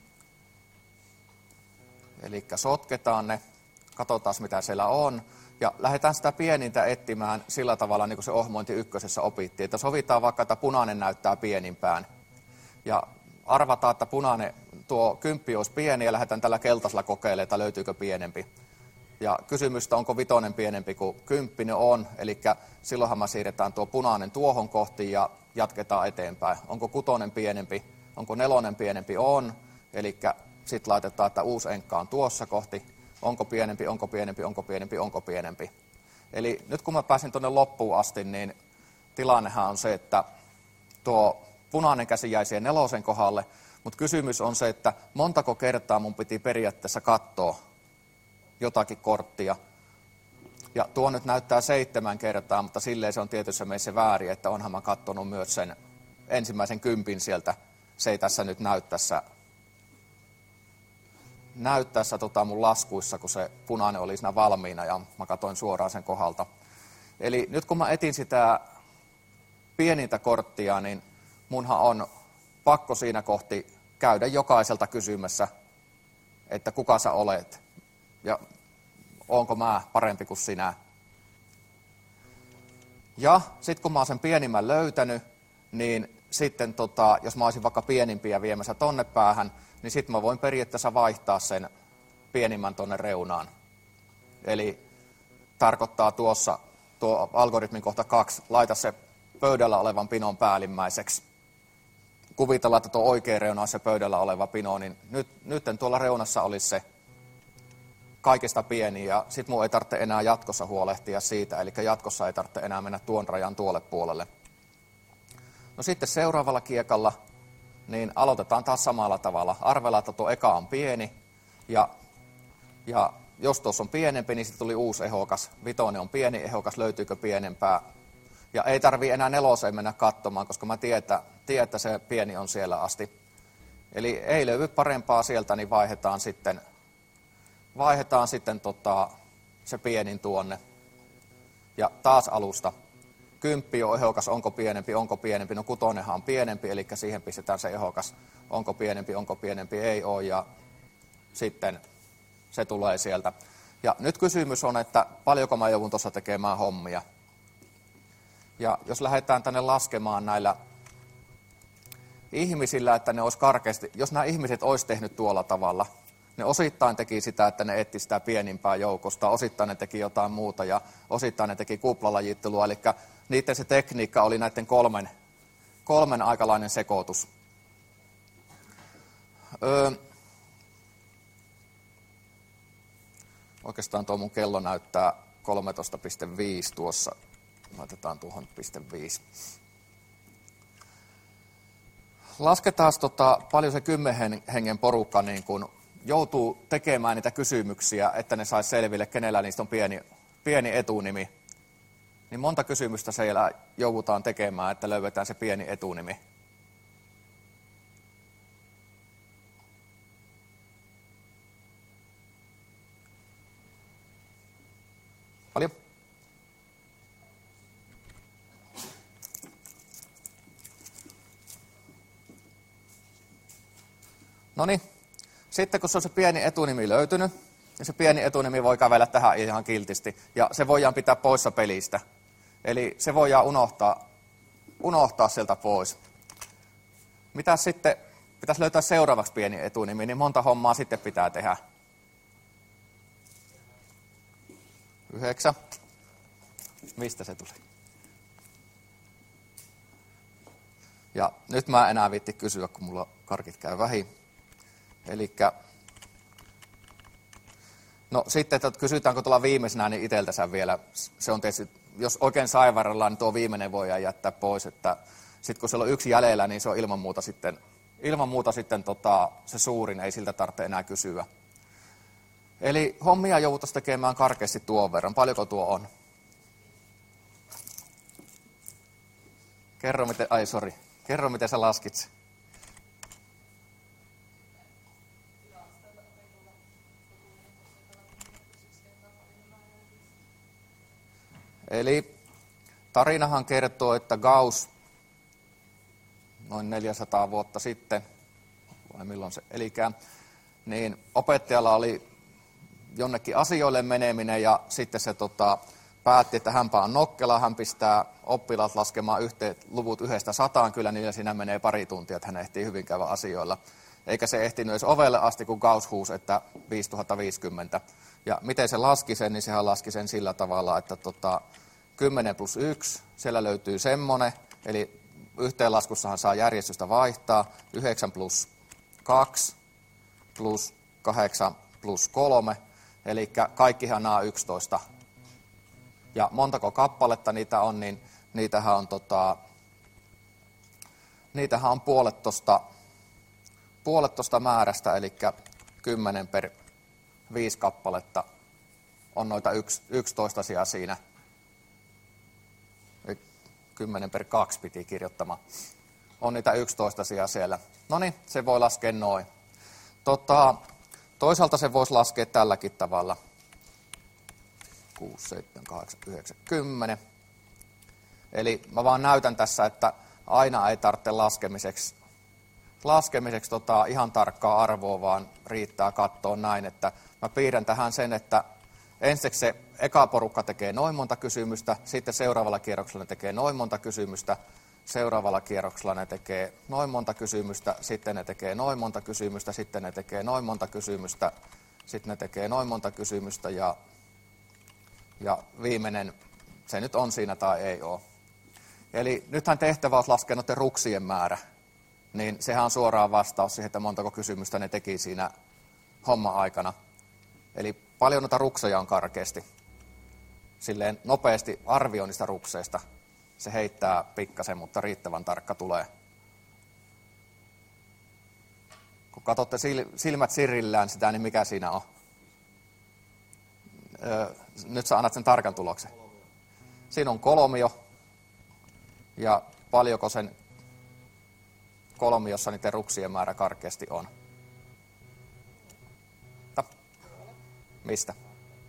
Speaker 1: Eli sotketaan ne, katsotaan mitä siellä on. Ja lähdetään sitä pienintä etsimään sillä tavalla, niin kuin se ohmointi ykkösessä opittiin. Että sovitaan vaikka, että punainen näyttää pienimpään. Ja arvataan, että punainen, tuo kymppi olisi pieni ja lähdetään tällä keltaisella kokeilemaan, että löytyykö pienempi. Ja kysymystä, onko vitonen pienempi kuin kymppi, ne on. Eli silloinhan me siirretään tuo punainen tuohon kohti ja jatketaan eteenpäin. Onko kutonen pienempi, onko nelonen pienempi, on. Eli sitten laitetaan, että uusi enkka on tuossa kohti. Onko pienempi, onko pienempi, onko pienempi, onko pienempi. Eli nyt kun mä pääsin tuonne loppuun asti, niin tilannehan on se, että tuo punainen käsi jäi siihen nelosen kohdalle, mutta kysymys on se, että montako kertaa mun piti periaatteessa katsoa jotakin korttia. Ja tuo nyt näyttää seitsemän kertaa, mutta silleen se on tietyssä meissä väärin, että onhan mä katsonut myös sen ensimmäisen kympin sieltä. Se ei tässä nyt näy tässä, näy tässä tota mun laskuissa, kun se punainen oli siinä valmiina ja mä katsoin suoraan sen kohdalta. Eli nyt kun mä etin sitä pienintä korttia, niin munhan on pakko siinä kohti käydä jokaiselta kysymässä, että kuka sä olet ja onko mä parempi kuin sinä. Ja sitten kun mä oon sen pienimmän löytänyt, niin sitten tota, jos mä olisin vaikka pienimpiä viemässä tonne päähän, niin sitten mä voin periaatteessa vaihtaa sen pienimmän tonne reunaan. Eli tarkoittaa tuossa tuo algoritmin kohta kaksi, laita se pöydällä olevan pinon päällimmäiseksi. Kuvitellaan, että tuo oikea reuna on se pöydällä oleva pino, niin nyt, nyt tuolla reunassa olisi se kaikista pieni, ja sit mun ei tarvitse enää jatkossa huolehtia siitä, eli jatkossa ei tarvitse enää mennä tuon rajan tuolle puolelle. No sitten seuraavalla kiekalla, niin aloitetaan taas samalla tavalla. Arvellaan, että tuo eka on pieni, ja, ja jos tuossa on pienempi, niin sitten tuli uusi ehokas. Vitonen on pieni ehokas, löytyykö pienempää? Ja ei tarvii enää neloseen mennä katsomaan, koska mä tiedän, tiedän, että se pieni on siellä asti. Eli ei löydy parempaa sieltä, niin vaihdetaan sitten, vaihdetaan sitten tota, se pienin tuonne. Ja taas alusta. Kymppi on ehokas, onko pienempi, onko pienempi. No kutonenhan on pienempi, eli siihen pistetään se ehokas. Onko pienempi, onko pienempi, ei ole. Ja sitten se tulee sieltä. Ja nyt kysymys on, että paljonko mä joudun tuossa tekemään hommia. Ja jos lähdetään tänne laskemaan näillä ihmisillä, että ne olisi karkeasti, jos nämä ihmiset olisi tehnyt tuolla tavalla, ne osittain teki sitä, että ne etsi sitä pienimpää joukosta, osittain ne teki jotain muuta ja osittain ne teki kuplalajittelua, eli niiden se tekniikka oli näiden kolmen, kolmen aikalainen sekoitus. Öö, oikeastaan tuo mun kello näyttää kolmetoista pilkku viisi tuossa. Laitetaan tuohon piste viisi. Lasketaan tota, paljon se kymmenen hengen porukka niin kun joutuu tekemään niitä kysymyksiä, että ne saisi selville, kenellä niistä on pieni, pieni etunimi. niin monta kysymystä siellä joudutaan tekemään, että löydetään se pieni etunimi. Paljon? No niin, sitten kun se on se pieni etunimi löytynyt, ja se pieni etunimi voi kävellä tähän ihan kiltisti, ja se voidaan pitää poissa pelistä. Eli se voidaan unohtaa, unohtaa sieltä pois. Mitä sitten pitäisi löytää seuraavaksi pieni etunimi, niin monta hommaa sitten pitää tehdä. Yhdeksän. Mistä se tuli? Ja nyt mä en enää viitti kysyä, kun mulla karkit käy vähin. Elikkä, no sitten, että kysytäänkö tuolla viimeisenä, niin iteltänsä vielä. Se on tietysti, jos oikein saivarrellaan, niin tuo viimeinen voidaan jättää pois. Että sitten kun siellä on yksi jäljellä, niin se on ilman muuta sitten, ilman muuta sitten tota, se suurin, ei siltä tarvitse enää kysyä. Eli hommia jouduttaisiin tekemään karkeasti tuon verran. Paljonko tuo on? Kerro miten, ai sori, kerro miten sä laskit se. Eli tarinahan kertoo, että Gauss noin neljäsataa vuotta sitten, vai milloin se elikään, niin opettajalla oli jonnekin asioille meneminen ja sitten se tota, päätti, että hänpä on nokkela, hän pistää oppilaat laskemaan yhteen, luvut yhdestä sataan, kyllä niillä siinä menee pari tuntia, että hän ehtii hyvin käydä asioilla. Eikä se ehtinyt edes ovelle asti, kun Gauss huusi, että viisituhatta viisikymmentä. Ja miten se laski sen, niin sehän laski sen sillä tavalla, että tota, kymmenen plus yksi, siellä löytyy semmoinen, eli yhteenlaskussahan saa järjestystä vaihtaa, yhdeksän plus kaksi plus kahdeksan plus kolme, eli kaikkihan nämä on yksitoista. Ja montako kappaletta niitä on, niin niitähän on, tota, niitähän on puolet tosta, puolet tosta määrästä, eli kymmenen per viisi kappaletta on noita yks, yksitoistaisia siinä. kymmenen per kaksi piti kirjoittamaan. On niitä yksitoistaisia siellä. No niin, se voi laskea noin. Tota, toisaalta se voisi laskea tälläkin tavalla. kuusi, seitsemän, kahdeksan, yhdeksän, kymmenen. Eli mä vaan näytän tässä, että aina ei tarvitse laskemiseksi, laskemiseksi tota ihan tarkkaa arvoa, vaan riittää katsoa näin, että mä piirrän tähän sen, että ensiksi se eka porukka tekee noin monta kysymystä, sitten seuraavalla kierroksella ne tekee noin monta kysymystä, seuraavalla kierroksella ne tekee noin monta kysymystä, sitten ne tekee noin monta kysymystä, sitten ne tekee noin monta kysymystä, sitten ne tekee noin monta kysymystä ja, ja viimeinen, se nyt on siinä tai ei ole. Eli nythän tehtävä olisi laskea noiden ruksien määrä, niin sehän on suoraan vastaus siihen, että montako kysymystä ne teki siinä homma-aikana. Eli paljon noita rukseja on karkeasti. Silleen nopeasti arvioinnista rukseista. Se heittää pikkasen, mutta riittävän tarkka tulee. Kun katsotte silmät sirrillään sitä, niin mikä siinä on? Öö, nyt sä annat sen tarkan tuloksen. Siinä on kolmio. Ja paljonko sen kolmiossa niiden ruksien määrä karkeasti on? Mistä?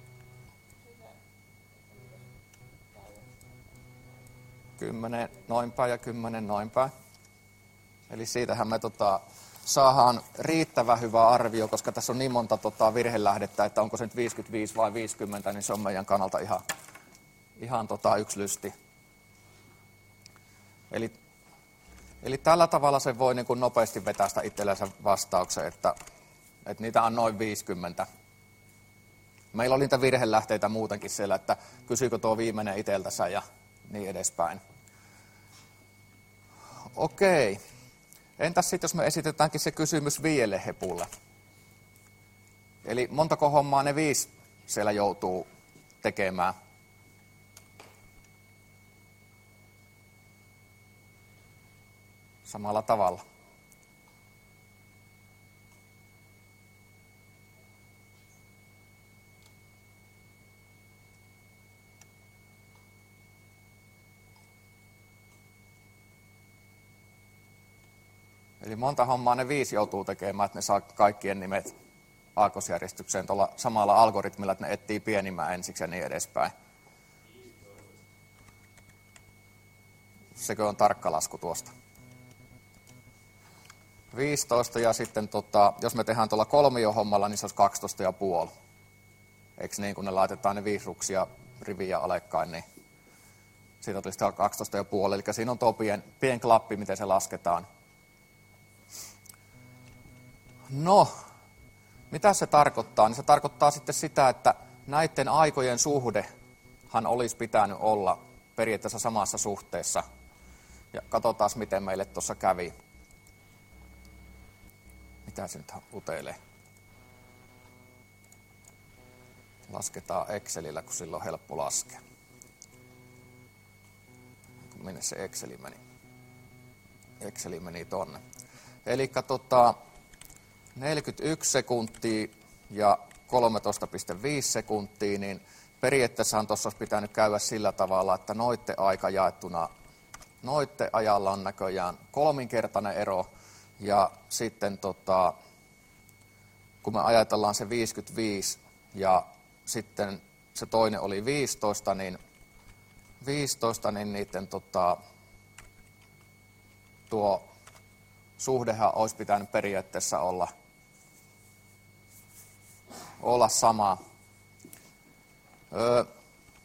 Speaker 1: Kymmenen noin päin ja kymmenen noin päin. Eli siitähän me tota, saadaan riittävän hyvä arvio, koska tässä on niin monta tota, virhelähdettä, että onko se nyt viisikymmentäviisi vai viisikymmentä, niin se on meidän kannalta ihan, ihan tota, yksi lysti. Eli, eli tällä tavalla se voi niin kuin nopeasti vetästä itsellensä vastauksen, että, että niitä on noin viisikymmentä. Meillä oli niitä virhelähteitä muutenkin siellä, että kysyykö tuo viimeinen itseltänsä ja niin edespäin. Okei. Entäs sitten, jos me esitetäänkin se kysymys viidelle hepulle? Eli montako hommaa ne viisi siellä joutuu tekemään? Samalla tavalla. Eli monta hommaa ne viisi joutuu tekemään, että ne saa kaikkien nimet aakkosjärjestykseen tuolla samalla algoritmilla, että ne etsii pienimmän ensiksi ja niin edespäin. Sekö on tarkka lasku tuosta? viisitoista ja sitten tota, jos me tehdään tuolla kolmiohommalla, niin se olisi kaksitoista ja puoli. Eikö niin, kun ne laitetaan ne viisi ruksia riviä alekkain, niin siitä tulisi kaksitoista ja puoli. Eli siinä on tuo pien, pien klappi, miten se lasketaan. No, mitä se tarkoittaa? Niin se tarkoittaa sitten sitä, että näiden aikojen suhdehan olisi pitänyt olla periaatteessa samassa suhteessa. Ja katsotaan, miten meille tuossa kävi. Mitä se nyt utelee? Lasketaan Excelillä, kun silloin on helppo laskea. Minne se Exceli meni? Exceli meni tonne. Eli tota, neljäkymmentäyksi sekuntia ja kolmetoista pilkku viisi sekuntia, niin periaatteessahan tuossa olisi pitänyt käydä sillä tavalla, että noitte aika jaettuna, noitte ajalla on näköjään kolminkertainen ero, ja sitten tota, kun me ajatellaan se viisikymmentäviisi ja sitten se toinen oli viisitoista, niin viisitoista, niin niiden tota, tuo suhdehan olisi pitänyt periaatteessa olla, olla sama. Öö,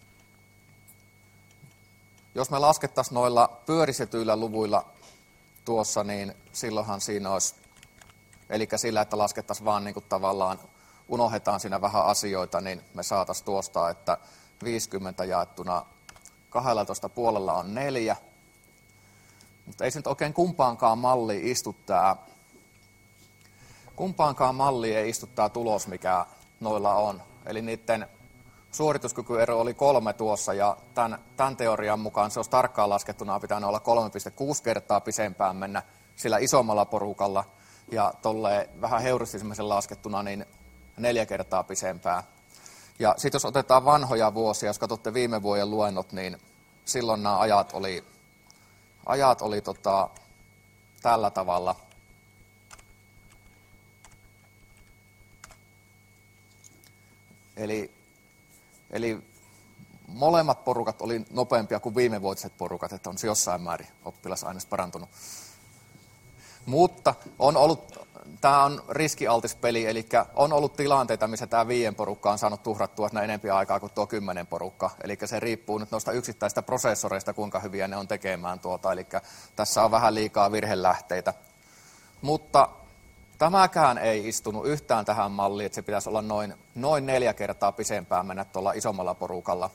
Speaker 1: jos me laskettaisiin noilla pyöristetyillä luvuilla tuossa, niin silloinhan siinä olisi, eli sillä, että laskettaisiin vaan niin kuin tavallaan, unohdetaan siinä vähän asioita, niin me saataisiin tuosta, että viisikymmentä jaettuna kaksitoista puolella on neljä. Mutta ei se nyt oikein kumpaankaan malliin istu tämä, kumpaankaan malliin ei istu tämä tulos, mikä noilla on. Eli niiden suorituskykyero oli kolme tuossa, ja tämän, tämän teorian mukaan se olisi tarkkaan laskettuna pitänyt olla kolme pilkku kuusi kertaa pisempään mennä sillä isommalla porukalla, ja tolleen vähän heuristisemmisen laskettuna niin neljä kertaa pisempään. Ja sitten jos otetaan vanhoja vuosia, jos katsotte viime vuoden luennot, niin silloin nämä ajat oli, ajat oli tota, tällä tavalla. Eli, eli molemmat porukat oli nopeampia kuin viimevuotiset porukat, että on se jossain määrin oppilasaines parantunut. Mutta on ollut, tämä on riskialtis peli, eli on ollut tilanteita, missä tämä viien porukka on saanut tuhrattua enempi aikaa kuin tuo kymmenen porukka. Eli se riippuu nyt noista yksittäistä prosessoreista, kuinka hyviä ne on tekemään tuota. Eli tässä on vähän liikaa virhelähteitä. Mutta tämäkään ei istunut yhtään tähän malliin, että se pitäisi olla noin, noin neljä kertaa pisempään mennä tuolla isommalla porukalla.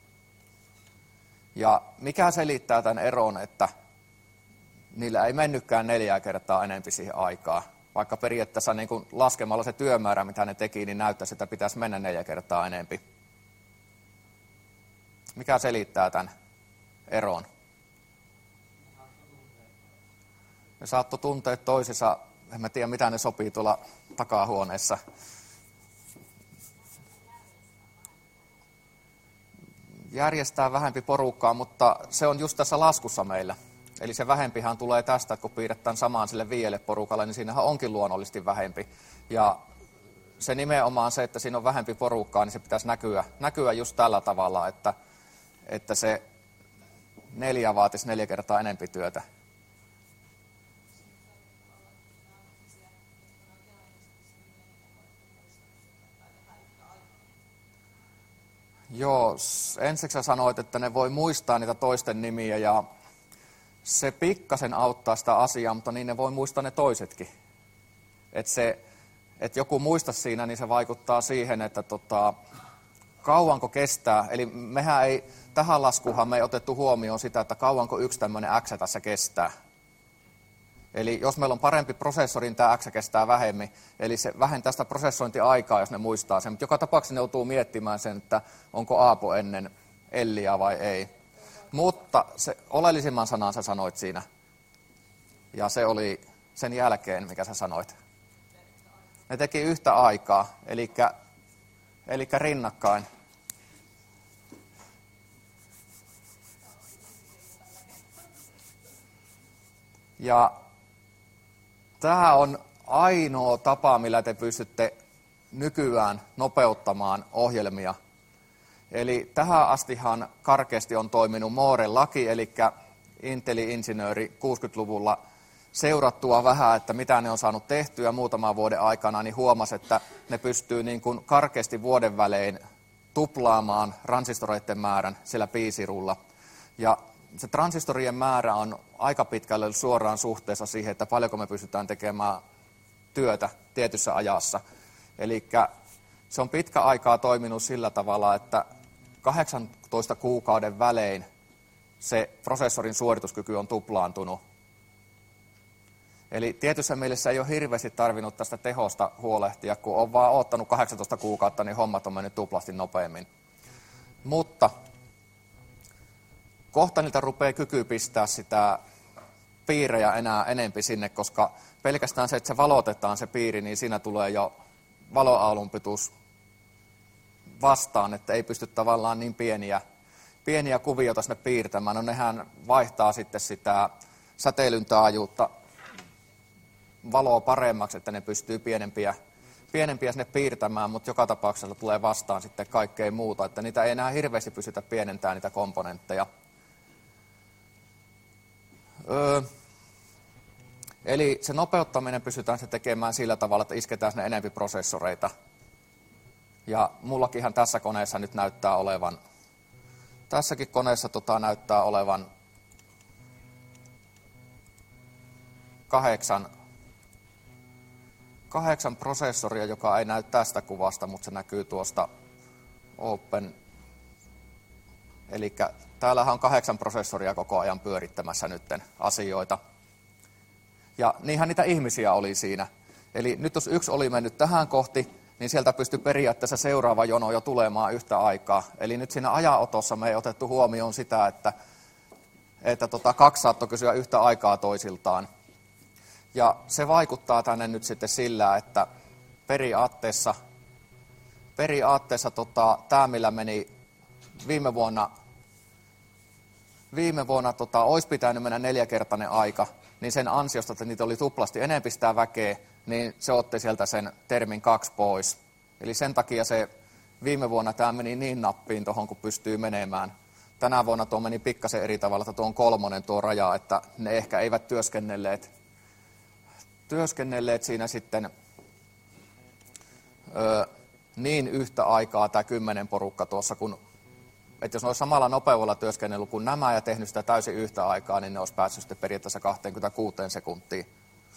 Speaker 1: Ja mikä selittää tämän eron, että niillä ei mennytkään neljää kertaa enempi siihen aikaa. Vaikka periaatteessa niin kuin laskemalla se työmäärä, mitä ne teki, niin näyttäisi, että pitäisi mennä neljä kertaa enempi. Mikä selittää tämän eron? Ne saattoi tuntea toisensa, en mä tiedä mitä ne sopii tuolla takahuoneessa. Järjestää vähempi porukkaa, mutta se on just tässä laskussa meillä. Eli se vähempihan tulee tästä, että kun piirretään samaan sille viidelle porukalle, niin siinähän onkin luonnollisesti vähempi. Ja se nimenomaan se, että siinä on vähempi porukkaa, niin se pitäisi näkyä, näkyä just tällä tavalla, että, että se neljä vaatisi neljä kertaa enempi työtä. Joo, ensiksi sä sanoit, että ne voi muistaa niitä toisten nimiä ja se pikkasen auttaa sitä asiaa, mutta niin ne voi muistaa ne toisetkin. Että se, että joku muista siinä, niin se vaikuttaa siihen, että tota, kauanko kestää. Eli mehän ei, tähän laskuhan me ei otettu huomioon sitä, että kauanko yksi tämmöinen X tässä kestää. Eli jos meillä on parempi prosessori, niin tämä X kestää vähemmin. Eli se vähentää sitä prosessointiaikaa, jos ne muistaa sen. Mutta joka tapauksessa ne joutuu miettimään sen, että onko Aapo ennen Elliä vai ei. Mutta se oleellisimman sanan sä sanoit siinä. Ja se oli sen jälkeen, mikä sä sanoit. Ne teki yhtä aikaa, eli, eli rinnakkain. Ja Tämä on ainoa tapa, millä te pystytte nykyään nopeuttamaan ohjelmia. Eli tähän astihan karkeasti on toiminut Mooren laki, eli Intelli-insinööri kuusikymmentäluvulla seurattua vähän, että mitä ne on saanut tehtyä muutaman vuoden aikana, niin huomasi, että ne pystyy niin kuin karkeasti vuoden välein tuplaamaan transistoreiden määrän siellä piisirulla. Ja se transistorien määrä on aika pitkälle suoraan suhteessa siihen, että paljonko me pystytään tekemään työtä tietyssä ajassa. Eli se on pitkä aikaa toiminut sillä tavalla, että kahdeksantoista kuukauden välein se prosessorin suorituskyky on tuplaantunut. Eli tietyssä mielessä ei ole hirveästi tarvinnut tästä tehosta huolehtia, kun on vaan odottanut kahdeksantoista kuukautta, niin hommat on mennyt tuplasti nopeammin. Mutta kohta niiltä rupeaa kyky pistää sitä piirejä enää enempi sinne, koska pelkästään se, että se valotetaan se piiri, niin siinä tulee jo valoaallon pituus vastaan, että ei pysty tavallaan niin pieniä, pieniä kuvioita sinne piirtämään. No nehän vaihtaa sitten sitä säteilyn taajuutta valoa paremmaksi, että ne pystyy pienempiä, pienempiä sinne piirtämään, mutta joka tapauksessa tulee vastaan sitten kaikkea muuta, että niitä ei enää hirveästi pystytä pienentämään niitä komponentteja. Öö, eli se nopeuttaminen pystytään se tekemään sillä tavalla, että isketään sinne enempi prosessoreita. Ja mullakinhan tässä koneessa nyt näyttää olevan, tässäkin koneessa tota näyttää olevan kahdeksan, kahdeksan prosessoria, joka ei näy tästä kuvasta, mutta se näkyy tuosta Open. Eli täällähän on kahdeksan prosessoria koko ajan pyörittämässä nytten asioita. Ja niinhän niitä ihmisiä oli siinä. Eli nyt jos yksi oli mennyt tähän kohti, niin sieltä pystyi periaatteessa seuraava jono jo tulemaan yhtä aikaa. Eli nyt siinä ajanotossa me ei otettu huomioon sitä, että, että tota, kaksi saattoi kysyä yhtä aikaa toisiltaan. Ja se vaikuttaa tänne nyt sitten sillä, että periaatteessa, periaatteessa tota, tämä, millä meni viime vuonna, viime vuonna tota, olisi pitänyt mennä neljäkertainen aika, niin sen ansiosta, että niitä oli tuplasti enemmän sitä väkeä, niin se otti sieltä sen termin kaksi pois. Eli sen takia se viime vuonna tämä meni niin nappiin tuohon, kun pystyy menemään. Tänä vuonna tuo meni pikkasen eri tavalla, että tuo on kolmonen tuo raja, että ne ehkä eivät työskennelleet, työskennelleet siinä sitten ö, niin yhtä aikaa tämä kymmenen porukka tuossa, kun että jos ne olisi samalla nopeudella työskennellyt kuin nämä ja tehnyt sitä täysin yhtä aikaa, niin ne olisi päässyt sitten periaatteessa kaksikymmentäkuusi sekuntiin.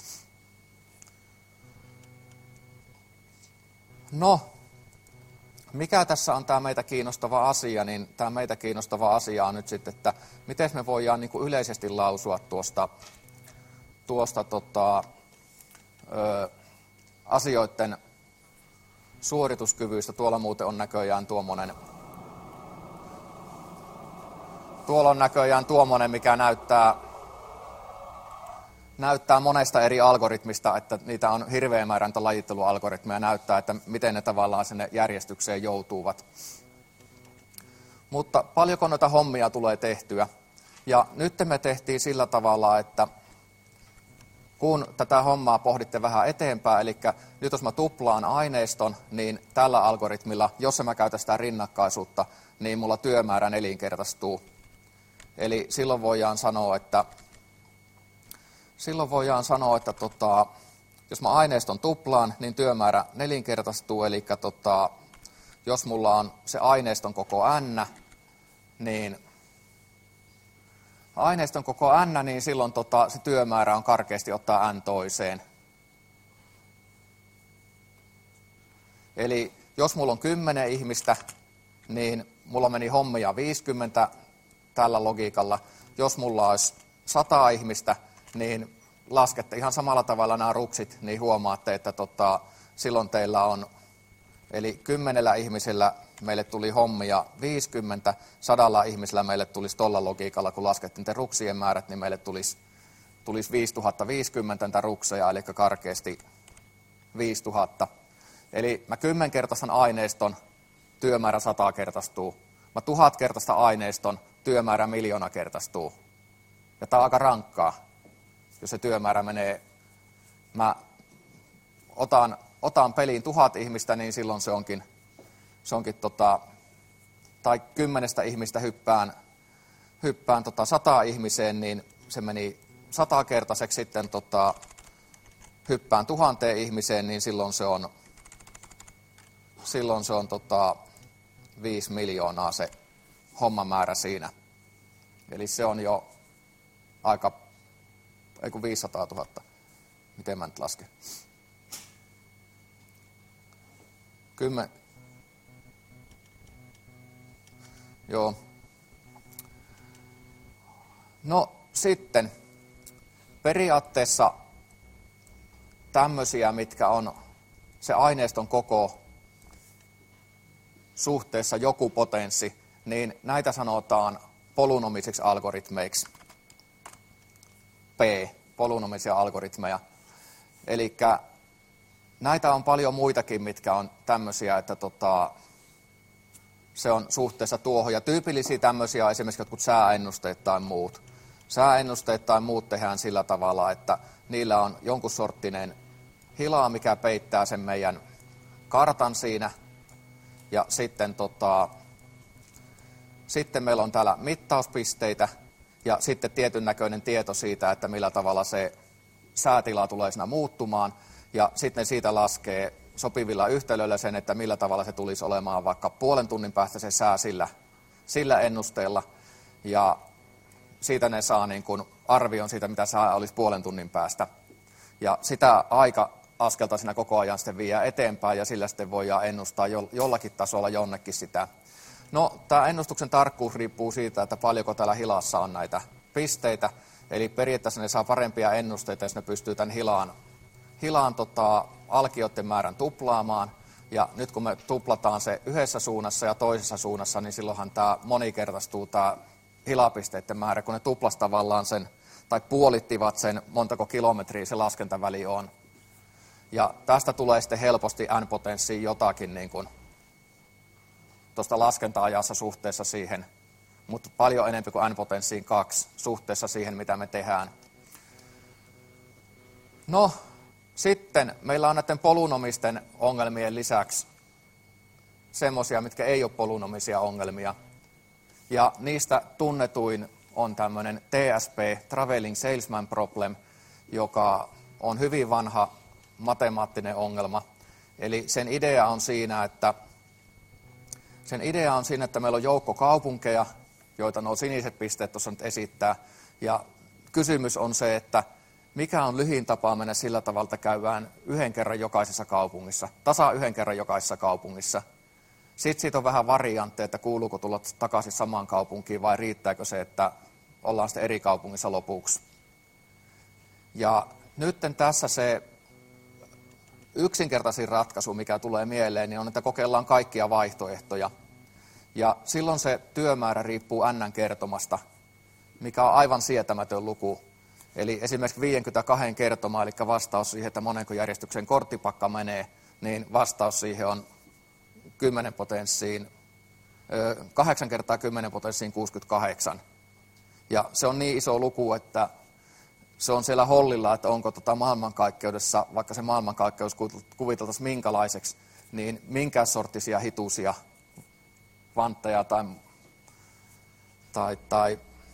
Speaker 1: No, mikä tässä on tämä meitä kiinnostava asia, niin tämä meitä kiinnostava asia on nyt sitten, että miten me voidaan niin kuin yleisesti lausua tuosta, tuosta tota, ö, asioiden suorituskyvyistä. Tuolla muuten on näköjään tuommoinen, tuolla on näköjään tuommoinen, mikä näyttää, näyttää monesta eri algoritmista, että niitä on hirveä määrä niitä lajittelualgoritmeja, näyttää, että miten ne tavallaan sinne järjestykseen joutuvat. Mutta paljonko noita hommia tulee tehtyä? Ja nyt me tehtiin sillä tavalla, että kun tätä hommaa pohditte vähän eteenpäin, eli nyt jos mä tuplaan aineiston, niin tällä algoritmilla, jos mä käytän sitä rinnakkaisuutta, niin mulla työmäärä nelinkertaistuu. Eli silloin voidaan sanoa, että, silloin voidaan sanoa, että tota, jos mä aineiston tuplaan, niin työmäärä nelinkertaistuu. Eli tota, jos mulla on se aineiston koko n, niin aineiston koko n, niin silloin tota, se työmäärä on karkeasti ottaa n toiseen. Eli jos mulla on kymmenen ihmistä, niin mulla meni hommia viisikymmentä tällä logiikalla. Jos mulla olisi sata ihmistä, niin laskette ihan samalla tavalla nämä ruksit, niin huomaatte, että tota, silloin teillä on, eli kymmenellä ihmisellä meille tuli hommia viisikymmentä, sadalla ihmisellä meille tulisi tuolla logiikalla, kun laskettiin te ruksien määrät, niin meille tulisi, tulisi viisituhatta viisikymmentä niitä rukseja, eli karkeasti viisituhatta. Eli mä kymmenkertaistan aineiston, työmäärä satakertaistuu. Mä tuhatkertaista aineiston, työmäärä miljoonakertaistuu. Ja tää on aika rankkaa, jos se työmäärä menee mä otan, otan peliin tuhat ihmistä, niin silloin se onkin, se onkin tota, tai kymmenestä ihmistä hyppään, hyppään tota sataa ihmiseen, niin se meni satakertaiseksi. Sitten tota, hyppään tuhanteen ihmiseen, niin silloin se on, silloin se on tota, viisi miljoonaa se hommamäärä siinä. Eli se on jo aika, ei kun viisisataatuhatta. Miten mä nyt lasken? Kymmen. Joo. No sitten periaatteessa tämmöisiä, mitkä on se aineiston koko suhteessa joku potenssi, niin näitä sanotaan polynomisiksi algoritmeiksi. P, polynomisia algoritmeja. Eli näitä on paljon muitakin, mitkä on tämmöisiä, että tota, se on suhteessa tuohon. Ja tyypillisiä tämmöisiä on esimerkiksi jotkut sääennusteet tai muut. Sääennusteet tai muut tehdään sillä tavalla, että niillä on jonkun sorttinen hilaa, mikä peittää sen meidän kartan siinä. Ja sitten, tota, sitten meillä on täällä mittauspisteitä ja sitten tietyn näköinen tieto siitä, että millä tavalla se säätila tulee siinä muuttumaan. Ja sitten siitä laskee sopivilla yhtälöillä sen, että millä tavalla se tulisi olemaan vaikka puolen tunnin päästä se sää sillä, sillä ennusteella. Ja siitä ne saa niin kuin arvion siitä, mitä sää olisi puolen tunnin päästä. Ja sitä aika-askelta siinä koko ajan sitten vie eteenpäin ja sillä sitten voidaan ennustaa jollakin tasolla jonnekin sitä. No, tämä ennustuksen tarkkuus riippuu siitä, että paljonko täällä hilassa on näitä pisteitä. Eli periaatteessa ne saa parempia ennusteita, jos ne pystyy tämän hilaan, hilaan tota, alkioiden määrän tuplaamaan. Ja nyt kun me tuplataan se yhdessä suunnassa ja toisessa suunnassa, niin silloinhan tämä monikertaistuu tämä hilapisteiden määrä, kun ne tuplas tavallaan sen, tai puolittivat sen, montako kilometriä se laskentaväli on. Ja tästä tulee sitten helposti n-potenssiin jotakin niin kuin tuosta laskenta-ajassa suhteessa siihen, mutta paljon enemmän kuin n-potenssiin kaksi suhteessa siihen, mitä me tehdään. No, sitten meillä on näiden polynomisten ongelmien lisäksi semmoisia, mitkä ei ole polynomisia ongelmia. Ja niistä tunnetuin on tämmöinen T S P, Traveling Salesman Problem, joka on hyvin vanha matemaattinen ongelma. Eli sen idea on siinä, että sen idea on siinä, että meillä on joukko kaupunkeja, joita nuo siniset pisteet tuossa nyt esittää. Ja kysymys on se, että mikä on lyhin tapa mennä sillä tavalla, että käydään yhden kerran jokaisessa kaupungissa, tasa yhden kerran jokaisessa kaupungissa. Sitten siitä on vähän variantteja, että kuuluuko tulla takaisin samaan kaupunkiin vai riittääkö se, että ollaan sitten eri kaupungissa lopuksi. Ja nyt tässä se yksinkertaisin ratkaisu, mikä tulee mieleen, niin on, että kokeillaan kaikkia vaihtoehtoja. Ja silloin se työmäärä riippuu n kertomasta, mikä on aivan sietämätön luku. Eli esimerkiksi viisikymmentäkaksi kertomaa, eli vastaus siihen, että monenko järjestyksen korttipakka menee, niin vastaus siihen on kymmenen potenssiin, kahdeksan kertaa kymmenen potenssiin kuusikymmentäkahdeksan. Ja se on niin iso luku, että se on siellä hollilla, että onko tota maailmankaikkeudessa, vaikka se maailmankaikkeus kuviteltaisiin minkälaiseksi, niin minkä sorttisia hituisia vantteja tai, tai, tai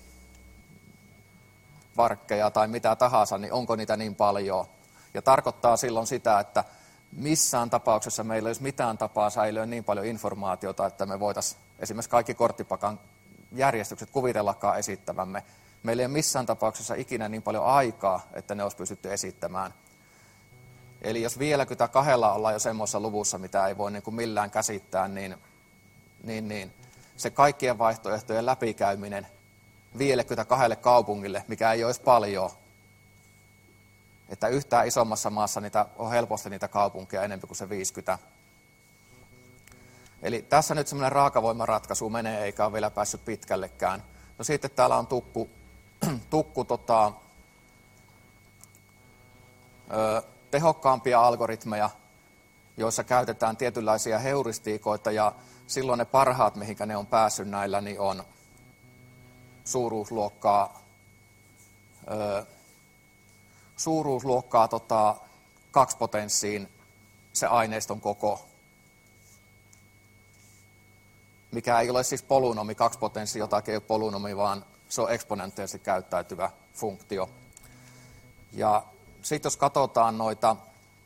Speaker 1: varkkeja tai mitä tahansa, niin onko niitä niin paljon. Ja tarkoittaa silloin sitä, että missään tapauksessa meillä ei olisi mitään tapaa säilyä niin paljon informaatiota, että me voitaisiin esimerkiksi kaikki korttipakan järjestykset kuvitellakaan esittävämme. Meillä ei ole missään tapauksessa ikinä niin paljon aikaa, että ne olisi pystytty esittämään. Eli jos viidelläkymmenelläkahdella ollaan jo semmoisessa luvussa, mitä ei voi niin kuin millään käsittää, niin, niin, niin se kaikkien vaihtoehtojen läpikäyminen viidelläkymmenelläkahdelle kaupungille, mikä ei olisi paljon, että yhtään isommassa maassa niitä on helposti niitä kaupunkeja enemmän kuin se viisikymmentä. Eli tässä nyt semmoinen raakavoimaratkaisu menee, eikä ole vielä päässyt pitkällekään. No sitten täällä on tukku, tukku tota, ö, tehokkaampia algoritmeja, joissa käytetään tietynlaisia heuristiikoita, ja silloin ne parhaat, mihinkä ne on päässyt näillä, niin on suuruusluokkaa, ö, suuruusluokkaa tota, kaksipotenssiin se aineiston koko, mikä ei ole siis polynomi, kaksipotenssi jotakin ei ole polynomi, vaan se on eksponentiaalisesti käyttäytyvä funktio. Ja sitten jos katsotaan noita,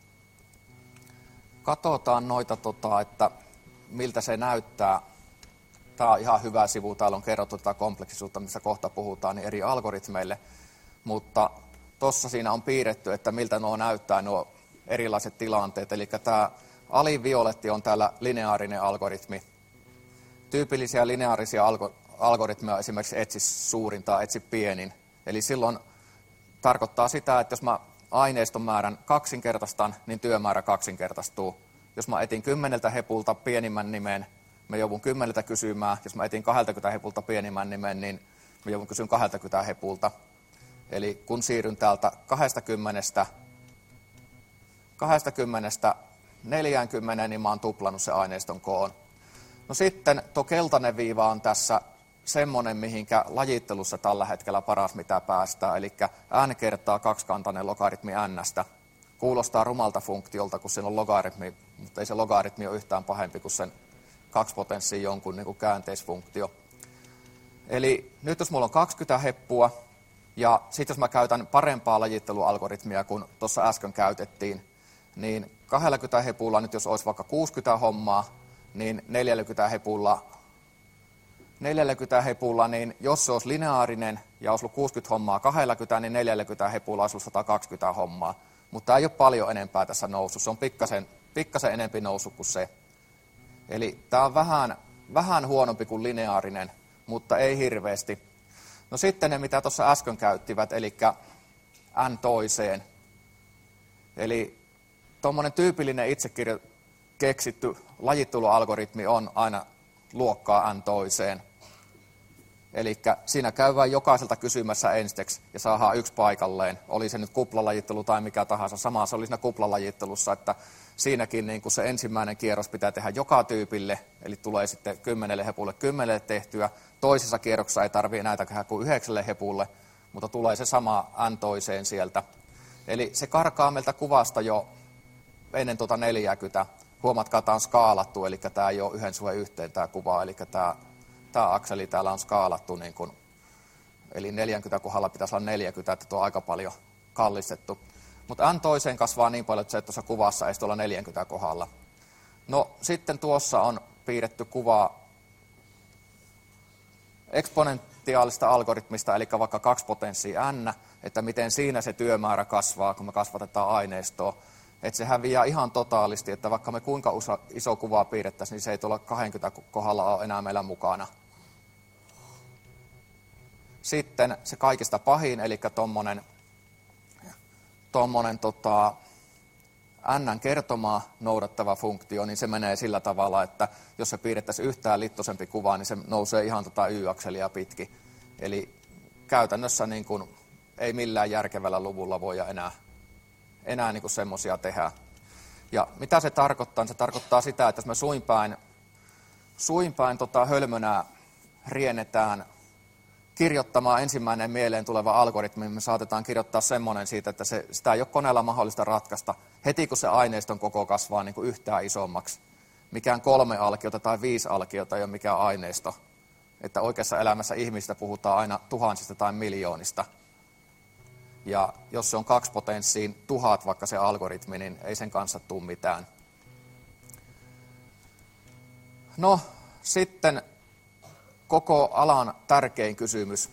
Speaker 1: katsotaan noita tota, että miltä se näyttää, tämä on ihan hyvä sivu, täällä on kerrottu tätä kompleksisuutta, mistä kohta puhutaan, niin eri algoritmeille, mutta tuossa siinä on piirretty, että miltä nuo näyttää nuo erilaiset tilanteet, eli tämä alivioletti on täällä lineaarinen algoritmi. Tyypillisiä lineaarisia algo, algoritmeja on esimerkiksi etsi suurin tai etsi pienin, eli silloin tarkoittaa sitä, että jos mä aineiston määrän kaksinkertaistan, niin työmäärä kaksinkertaistuu. Jos mä etin kymmeneltä hepulta pienimmän nimen, mä joudun kymmeneltä kysymään. Jos mä etin kaksikymmentä hepulta pienimmän nimen, niin mä joudun kysymään kaksikymmentä hepulta. Eli kun siirryn täältä kaksikymmentä, kaksikymmentä neljäänkymmeneen, niin mä oon tuplannut se aineiston koon. No sitten tuo keltainen viiva on tässä semmoinen, mihinkä lajittelussa tällä hetkellä paras mitä päästään, eli n kertaa kaksikantainen logaritmi n:stä. Kuulostaa rumalta funktiolta, kun siinä on logaritmi, mutta ei se logaritmi ole yhtään pahempi kuin sen kaksipotenssiin jonkun niin kuin käänteisfunktio. Eli nyt jos mulla on kaksikymmentä heppua, ja sitten jos mä käytän parempaa lajittelualgoritmia kuin tuossa äsken käytettiin, niin kaksikymmentä hepulla nyt jos olisi vaikka kuusikymmentä hommaa, niin neljäkymmentä hepulla, neljäkymmentä hepulla, niin jos se olisi lineaarinen ja olisi ollut kuusikymmentä hommaa kaksikymmentä, niin neljäkymmentä hepulla olisi ollut sata kaksikymmentä hommaa. Mutta ei ole paljon enempää tässä noussut. Se on pikkasen, pikkasen enempi noussut kuin se. Eli tämä on vähän, vähän huonompi kuin lineaarinen, mutta ei hirveästi. No sitten ne, mitä tuossa äsken käyttivät, eli n toiseen. Eli tuommoinen tyypillinen itsekirjo keksitty lajittelualgoritmi on aina luokkaa n toiseen. Eli siinä käydään jokaiselta kysymässä ensiksi ja saadaan yksi paikalleen. Oli se nyt kuplalajittelu tai mikä tahansa. Sama se oli siinä kuplalajittelussa, että siinäkin niin kun se ensimmäinen kierros pitää tehdä joka tyypille, eli tulee sitten kymmenelle hepulle kymmenelle tehtyä. Toisessa kierroksessa ei tarvitse enää tehdä kuin yhdeksälle hepulle, mutta tulee se sama n toiseen sieltä. Eli se karkaa meiltä kuvasta jo ennen tuota neljäkymmentä. Huomatkaa, tämä on skaalattu, eli tämä ei ole yhden suhteen yhteen tämä kuva, eli tämä, tämä akseli täällä on skaalattu, niin kuin, eli neljäkymmentä kohdalla pitäisi olla neljäkymmentä, että tuo on aika paljon kallistettu. Mutta n toiseen kasvaa niin paljon, että se ei tuossa kuvassa ei olla neljäkymmentä kohdalla. No sitten tuossa on piirretty kuva eksponentiaalista algoritmista, eli vaikka kaksipotenssia n, että miten siinä se työmäärä kasvaa, kun me kasvatetaan aineistoa. Että se häviää ihan totaalisti, että vaikka me kuinka iso kuvaa piirrettäisiin, niin se ei tuolla kaksikymmentä kohdalla ole enää meillä mukana. Sitten se kaikista pahin, eli tuommoinen tommonen, tota, n kertomaa noudattava funktio, niin se menee sillä tavalla, että jos se piirrettäisiin yhtään littoisempi kuva, niin se nousee ihan tota y-akselia pitkin. Eli käytännössä niin kun ei millään järkevällä luvulla voida enää enää niin kuin semmoisia tehdä. Ja mitä se tarkoittaa? Se tarkoittaa sitä, että jos me suinpäin, suinpäin tota hölmönä riennetään kirjoittamaan ensimmäinen mieleen tuleva algoritmi, me saatetaan kirjoittaa semmoinen siitä, että se, sitä ei ole koneella mahdollista ratkaista heti, kun se aineiston koko kasvaa niin kuin yhtään isommaksi. Mikään kolme alkiota tai viisi alkiota ei ole mikään aineisto. Että oikeassa elämässä ihmistä puhutaan aina tuhansista tai miljoonista. Ja jos se on kaksipotenssiin tuhat vaikka se algoritmi, niin ei sen kanssa tule mitään. No, sitten koko alan tärkein kysymys.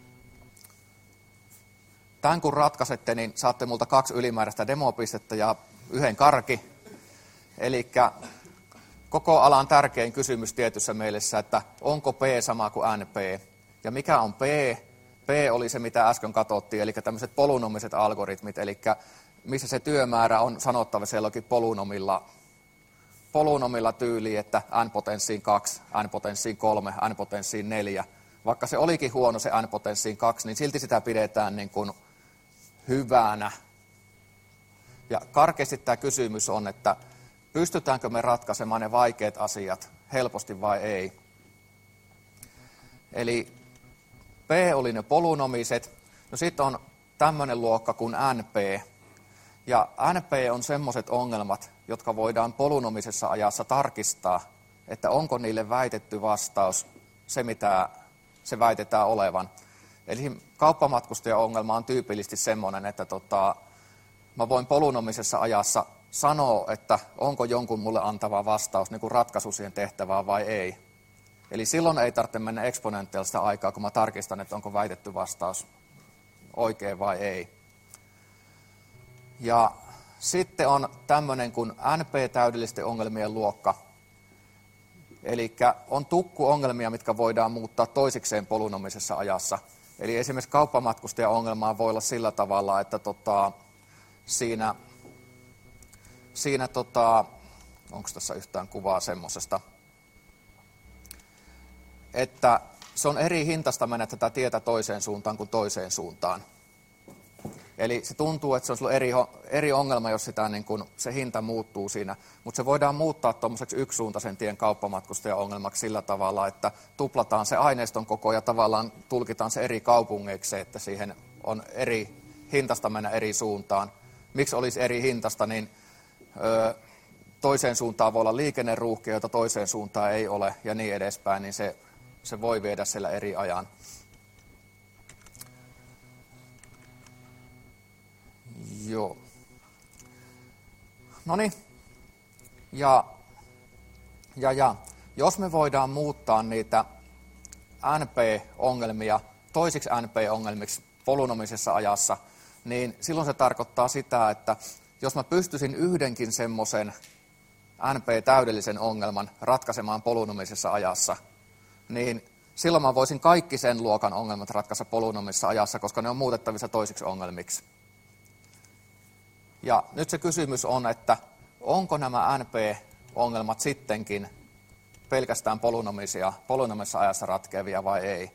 Speaker 1: Tämän kun ratkaisette, niin saatte multa kaksi ylimääräistä demopistettä ja yhden karki. Eli koko alan tärkein kysymys tietyssä mielessä, että onko P sama kuin N P? Ja mikä on P? P oli se, mitä äsken katsottiin, eli tämmöiset polynomiset algoritmit, eli missä se työmäärä on sanottavissa jollakin polynomilla, polynomilla tyyliin, että n potenssiin kaksi, n potenssiin kolme, n potenssiin neljä. Vaikka se olikin huono se n potenssiin kaksi, niin silti sitä pidetään niin kuin hyvänä. Ja karkeasti tämä kysymys on, että pystytäänkö me ratkaisemaan ne vaikeat asiat helposti vai ei. Eli P oli ne polynomiset. No sitten on tämmöinen luokka kuin N P. Ja N P on semmoiset ongelmat, jotka voidaan polynomisessa ajassa tarkistaa, että onko niille väitetty vastaus se, mitä se väitetään olevan. Eli kauppamatkustajaongelma on tyypillisesti semmoinen, että tota, mä voin polynomisessa ajassa sanoa, että onko jonkun mulle antava vastaus niin kuin ratkaisu siihen tehtävään vai ei. Eli silloin ei tarvitse mennä eksponentiaalista aikaa, kun mä tarkistan, että onko väitetty vastaus oikein vai ei. Ja sitten on tämmöinen kuin N P-täydellisten ongelmien luokka. Eli on tukkuongelmia, mitkä voidaan muuttaa toisikseen polynomisessa ajassa. Eli esimerkiksi kauppamatkustajaongelmaa voi olla sillä tavalla, että tota, siinä, siinä tota, onko tässä yhtään kuvaa semmoisesta, että se on eri hintasta mennä tätä tietä toiseen suuntaan kuin toiseen suuntaan. Eli se tuntuu, että se on sulla eri, eri ongelma, jos sitä, niin kun se hinta muuttuu siinä. Mutta se voidaan muuttaa tuommoiseksi yksisuuntaisen tien kauppamatkustajaongelmaksi sillä tavalla, että tuplataan se aineiston koko ja tavallaan tulkitaan se eri kaupungeiksi, että siihen on eri hintasta mennä eri suuntaan. Miksi olisi eri hintasta, niin ö, toiseen suuntaan voi olla liikenneruuhkia, jota toiseen suuntaan ei ole ja niin edespäin, niin se, se voi viedä siellä eri ajan. Joo. Noniin. Ja, ja, ja jos me voidaan muuttaa niitä N P-ongelmia toisiksi N P-ongelmiksi polynomisessa ajassa, niin silloin se tarkoittaa sitä, että jos mä pystyisin yhdenkin semmoisen N P-täydellisen ongelman ratkaisemaan polynomisessa ajassa, niin silloin mä voisin kaikki sen luokan ongelmat ratkaista polynomisessa ajassa, koska ne on muutettavissa toisiksi ongelmiksi. Ja nyt se kysymys on, että onko nämä N P-ongelmat sittenkin pelkästään polynomisia, polynomisessa ajassa ratkeavia vai ei?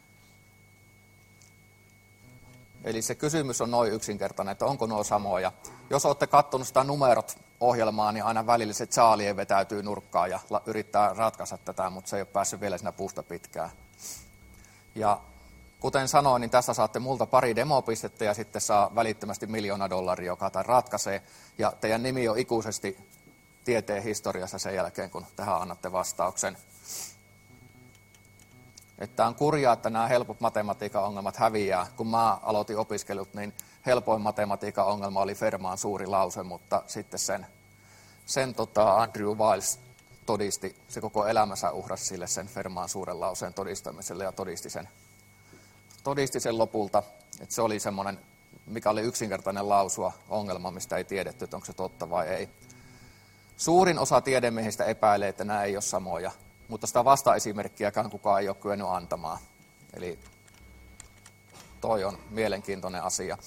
Speaker 1: Eli se kysymys on noin yksinkertainen, että onko nuo samoja. Jos olette katsonut sitä numerot-ohjelmaa, niin aina välillä Charlie vetäytyy nurkkaan ja yrittää ratkaista tätä, mutta se ei ole päässyt vielä siinä puusta pitkään. Ja kuten sanoin, niin tässä saatte multa pari demopistettä ja sitten saa välittömästi miljoona dollaria, joka tämän ratkaisee. Ja teidän nimi on ikuisesti tieteen historiassa sen jälkeen, kun tähän annatte vastauksen. Että on kurjaa, että nämä helpot matematiikan ongelmat häviää. Kun mä aloitin opiskelut, niin helpoin matematiikan ongelma oli Fermaan suuri lause, mutta sitten sen, sen tota Andrew Wiles todisti, se koko elämänsä uhrasi sille sen Fermaan suuren lauseen todistamiselle ja todisti sen, todisti sen lopulta, että se oli semmoinen, mikä oli yksinkertainen lausua ongelma, mistä ei tiedetty, että onko se totta vai ei. Suurin osa tiedemiehistä epäilee, että nämä ei ole samoja, mutta sitä vastaesimerkkiäkään kukaan ei ole kyennyt antamaan. Eli toi on mielenkiintoinen asia.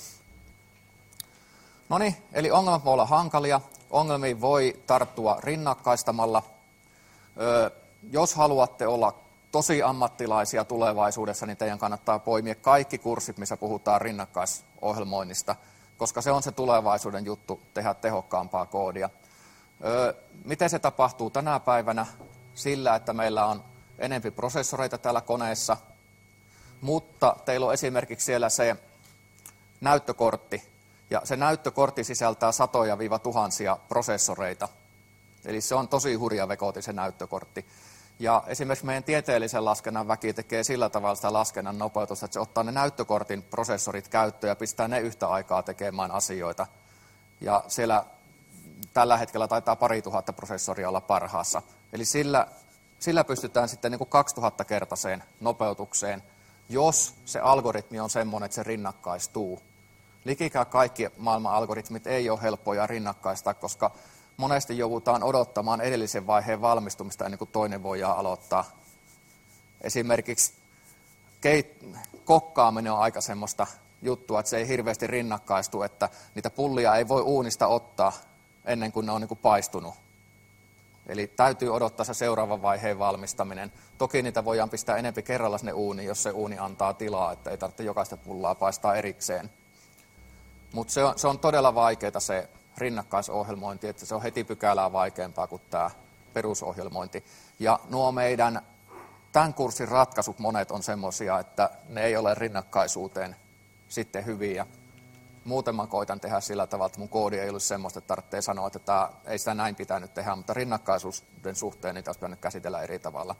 Speaker 1: Noniin, eli ongelmat voi olla hankalia. Ongelmiin voi tarttua rinnakkaistamalla. Öö, jos haluatte olla tosi ammattilaisia tulevaisuudessa, niin teidän kannattaa poimia kaikki kurssit, missä puhutaan rinnakkaisohjelmoinnista, koska se on se tulevaisuuden juttu, tehdä tehokkaampaa koodia. Öö, miten se tapahtuu tänä päivänä? Sillä, että meillä on enempi prosessoreita täällä koneessa, mutta teillä on esimerkiksi siellä se näyttökortti, ja se näyttökortti sisältää satoja viiva tuhansia prosessoreita. Eli se on tosi hurja vekoti se näyttökortti. Ja esimerkiksi meidän tieteellisen laskennan väki tekee sillä tavalla sitä laskennan nopeutusta, että se ottaa ne näyttökortin prosessorit käyttöön ja pistää ne yhtä aikaa tekemään asioita. Ja siellä tällä hetkellä taitaa pari tuhatta prosessoria olla parhaassa. Eli sillä, sillä pystytään sitten niin kuin kaksituhatta-kertaiseen nopeutukseen, jos se algoritmi on semmoinen, että se rinnakkaistuu. Likikään kaikki maailman algoritmit ei ole helppoja rinnakkaistaa, koska monesti joudutaan odottamaan edellisen vaiheen valmistumista ennen kuin toinen voidaan aloittaa. Esimerkiksi keit- kokkaaminen on aika semmoista juttua, että se ei hirveästi rinnakkaistu, että niitä pullia ei voi uunista ottaa ennen kuin ne on niin kuin paistunut. Eli täytyy odottaa se seuraavan vaiheen valmistaminen. Toki niitä voidaan pistää enempi kerralla sinne uuniin, jos se uuni antaa tilaa, että ei tarvitse jokaista pullaa paistaa erikseen. Mutta se on, se on todella vaikeaa se rinnakkaisohjelmointi, että se on heti pykälää vaikeampaa kuin tämä perusohjelmointi. Ja nuo meidän tämän kurssin ratkaisut monet on semmoisia, että ne ei ole rinnakkaisuuteen sitten hyviä. Muuten mä koitan tehdä sillä tavalla, että mun koodi ei ollut semmoista, että tarvitsee sanoa, että tämä, ei sitä näin pitänyt tehdä, mutta rinnakkaisuuden suhteen niitä olisi pitänyt käsitellä eri tavalla.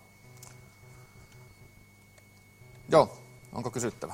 Speaker 1: Joo, onko kysyttävä?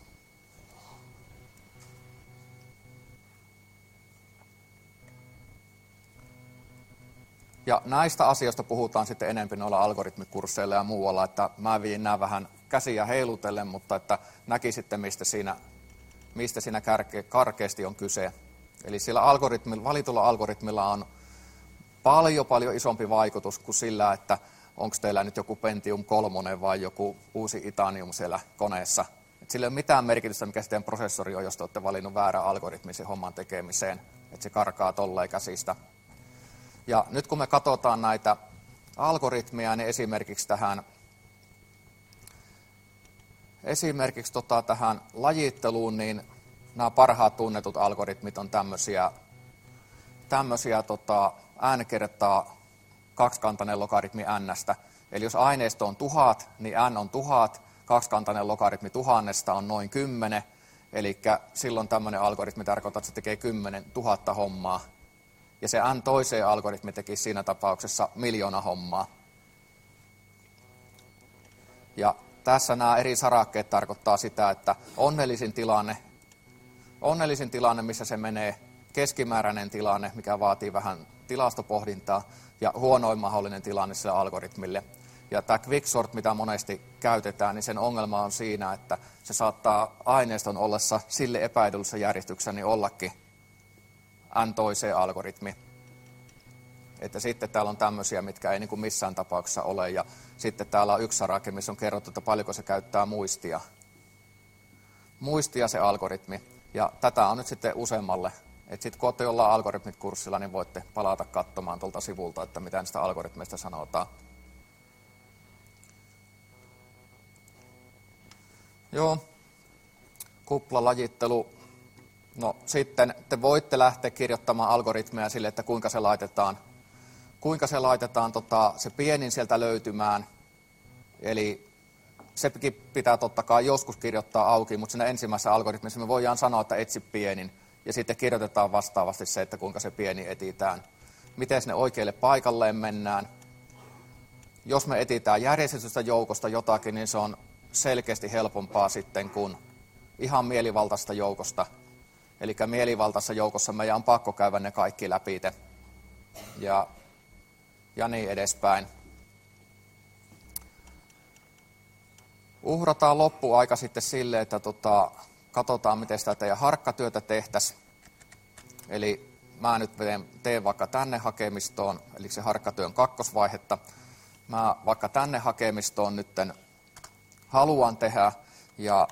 Speaker 1: Ja näistä asioista puhutaan sitten enemmän noilla algoritmikursseilla ja muualla, että mä viin nämä vähän käsiä heilutellen, mutta että näkisitte, mistä siinä, mistä siinä kärke, karkeasti on kyse. Eli sillä algoritmilla, valitulla algoritmilla on paljon, paljon isompi vaikutus kuin sillä, että onko teillä nyt joku Pentium kolme vai joku uusi Itanium siellä koneessa. Et sillä ei ole mitään merkitystä, mikä sitten prosessori on, jos te olette valinnut väärän algoritmin sen homman tekemiseen, että se karkaa tolleen käsistä. Ja nyt kun me katsotaan näitä algoritmeja, niin esimerkiksi tähän, esimerkiksi tota, tähän lajitteluun, niin nämä parhaat tunnetut algoritmit on tämmöisiä, tämmöisiä tota, n kertaa kaksikantainen logaritmi n:stä. Eli jos aineisto on tuhat, niin n on tuhat, kaksikantainen logaritmi tuhannesta on noin kymmenen, eli silloin tämmöinen algoritmi tarkoittaa, että se tekee kymmenen tuhatta hommaa. Ja se n toiseen algoritmi teki siinä tapauksessa miljoona hommaa. Ja tässä nämä eri sarakkeet tarkoittaa sitä, että onnellisin tilanne, onnellisin tilanne, missä se menee, keskimääräinen tilanne, mikä vaatii vähän tilastopohdintaa, ja huonoin mahdollinen tilanne sille algoritmille. Ja tämä quicksort, mitä monesti käytetään, niin sen ongelma on siinä, että se saattaa aineiston ollessa sille epäedullisessa järjestyksessä niin ollakin n toiseen algoritmi. Että sitten täällä on tämmöisiä, mitkä ei niin kuin missään tapauksessa ole. Ja sitten täällä on yksi sarake, missä on kerrottu, että paljonko se käyttää muistia. Muistia se algoritmi. Ja tätä on nyt sitten useammalle. Että sitten kun olette jollain algoritmit-kurssilla, niin voitte palata katsomaan tuolta sivulta, että mitä niistä algoritmeista sanotaan. Joo. Kuplalajittelua. No sitten te voitte lähteä kirjoittamaan algoritmeja sille, että kuinka se laitetaan, kuinka se, laitetaan tota, se pienin sieltä löytymään. Eli sekin pitää totta kai joskus kirjoittaa auki, mutta siinä ensimmäisessä algoritmissa me voidaan sanoa, että etsi pienin. Ja sitten kirjoitetaan vastaavasti se, että kuinka se pieni etsitään. Miten sinne oikealle paikalleen mennään. Jos me etsitään järjestetystä joukosta jotakin, niin se on selkeästi helpompaa sitten kuin ihan mielivaltaista joukosta. Eli mielivaltaisessa joukossa meidän on pakko käydä ne kaikki läpi ja, ja niin edespäin. Uhrataan loppuaika sitten sille, että tota, katsotaan, miten sitä teidän harkkatyötä tehtäisiin. Eli mä nyt teen vaikka tänne hakemistoon, eli se harkkatyön kakkosvaihetta. Mä vaikka tänne hakemistoon nytten haluan tehdä, ja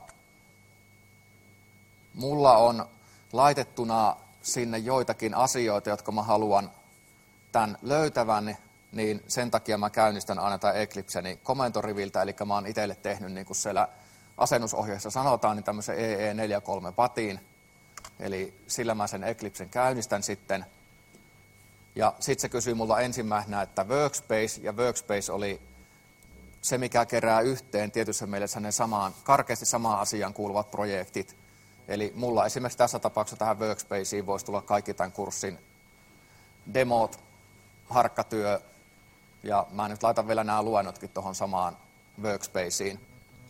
Speaker 1: mulla on laitettuna sinne joitakin asioita, jotka mä haluan tämän löytävän, niin sen takia mä käynnistän aina tämän Eclipseni komentoriviltä, eli mä oon itselle tehnyt, niin kuin siellä asennusohjeessa sanotaan, niin tämmöisen E E neljäkymmentäkolme patin, eli sillä mä sen Eclipsen käynnistän sitten. Ja sitten se kysyy mulla ensimmäisenä, että Workspace, ja Workspace oli se, mikä kerää yhteen tietyssä mielessä ne samaan, karkeasti samaan asiaan kuuluvat projektit. Eli mulla esimerkiksi tässä tapauksessa tähän Workspaceen voisi tulla kaikki tämän kurssin demot, harkkatyö, ja mä nyt laitan vielä nämä luennotkin tuohon samaan Workspaceen.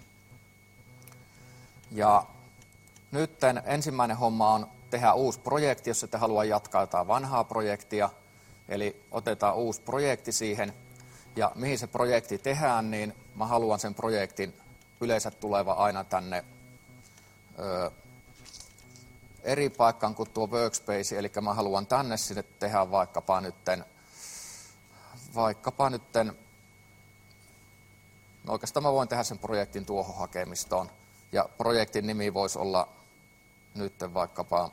Speaker 1: Ja nyt ensimmäinen homma on tehdä uusi projekti, jos ette halua jatkaa jotain vanhaa projektia. Eli otetaan uusi projekti siihen, ja mihin se projekti tehdään, niin mä haluan sen projektin yleensä tuleva aina tänne ö, eri paikkaan kuin tuo Workspace, eli mä haluan tänne sinne tehdä vaikkapa nytten, vaikkapa nytten, no oikeastaan mä voin tehdä sen projektin tuohon hakemistoon, ja projektin nimi voisi olla nytten vaikkapa,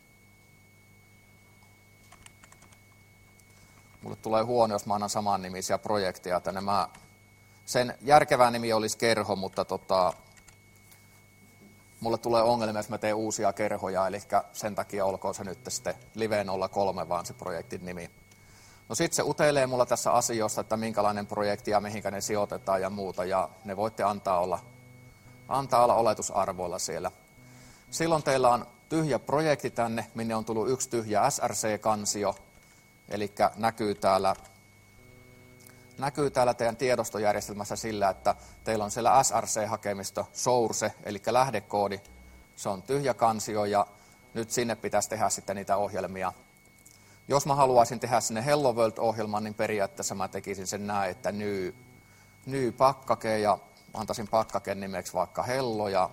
Speaker 1: mulle tulee huono, jos mä annan saman nimisiä projekteja tänne, mä, sen järkevä nimi olisi kerho, mutta tota, mulle tulee ongelmia, jos mä teen uusia kerhoja, eli sen takia olkoon se nyt sitten Live nolla kolme, vaan se projektin nimi. No sitten se utelee mulla tässä asioista, että minkälainen projekti ja mihinkä ne sijoitetaan ja muuta, ja ne voitte antaa olla, antaa olla oletusarvoilla siellä. Silloin teillä on tyhjä projekti tänne, minne on tullut yksi tyhjä S R C-kansio, eli näkyy täällä, näkyy täällä teidän tiedostojärjestelmässä sillä, että teillä on siellä S R C-hakemisto source, eli lähdekoodi, se on tyhjä kansio, ja nyt sinne pitäisi tehdä sitten niitä ohjelmia. Jos mä haluaisin tehdä sinne Hello World-ohjelman, niin periaatteessa mä tekisin sen näin, että new, new pakkake, ja antaisin pakkaken nimeksi vaikka Hello, ja,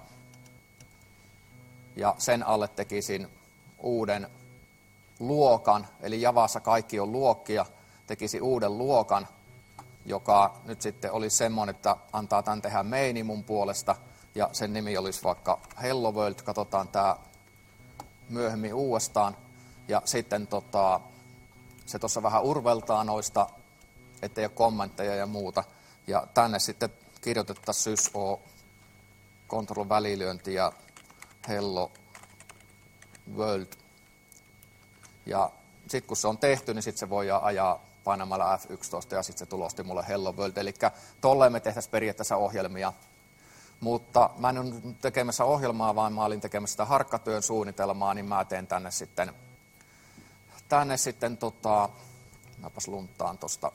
Speaker 1: ja sen alle tekisin uuden luokan, eli Javassa kaikki on luokkia, tekisin uuden luokan, joka nyt sitten olisi semmoinen, että antaa tämän tehdä maini mun puolesta, ja sen nimi olisi vaikka Hello World, katsotaan tämä myöhemmin uudestaan, ja sitten tota, se tuossa vähän urveltaa noista, ettei ole kommentteja ja muuta, ja tänne sitten kirjoitettaisiin sys.o, control välilyönti ja Hello World, ja sitten kun se on tehty, niin sitten se voidaan ajaa painamalla F yksitoista, ja sitten se tulosti mulle Hello World, eli tolleen me tehtäisiin periaatteessa ohjelmia. Mutta mä en ole tekemässä ohjelmaa, vaan mä olin tekemässä sitä harkkatyön suunnitelmaa, niin mä teen tänne sitten, tänne sitten tota, mäpäs lunttaan tosta,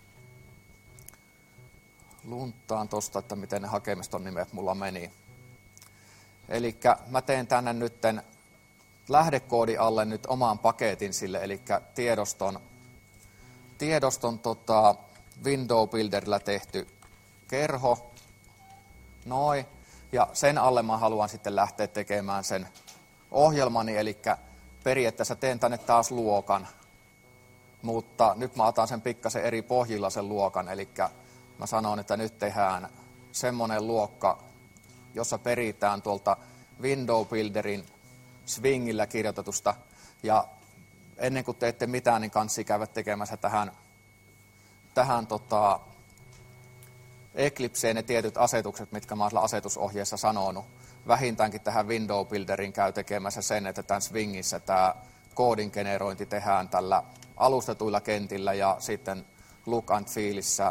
Speaker 1: lunttaan tosta, että miten ne hakemiston nimet mulla meni. Eli mä teen tänne nytten lähdekoodi alle nyt oman paketin sille, eli tiedoston, tiedoston tota, Window Builderillä tehty kerho, noin, ja sen alle mä haluan sitten lähteä tekemään sen ohjelmani, eli periaatteessa teen tänne taas luokan, mutta nyt mä otan sen pikkasen eri pohjilla sen luokan, eli mä sanon, että nyt tehdään semmoinen luokka, jossa peritään tuolta Window Builderin swingillä kirjoitetusta, ja ennen kuin teette mitään, niin kansi käyvät tekemässä tähän, tähän tota, Eclipseen ne tietyt asetukset, mitkä mä olen asetusohjeessa sanonut. Vähintäänkin tähän Window Builderin käy tekemässä sen, että tämän swingissä tämä koodin generointi tehdään tällä alustetuilla kentillä, ja sitten look and feelissä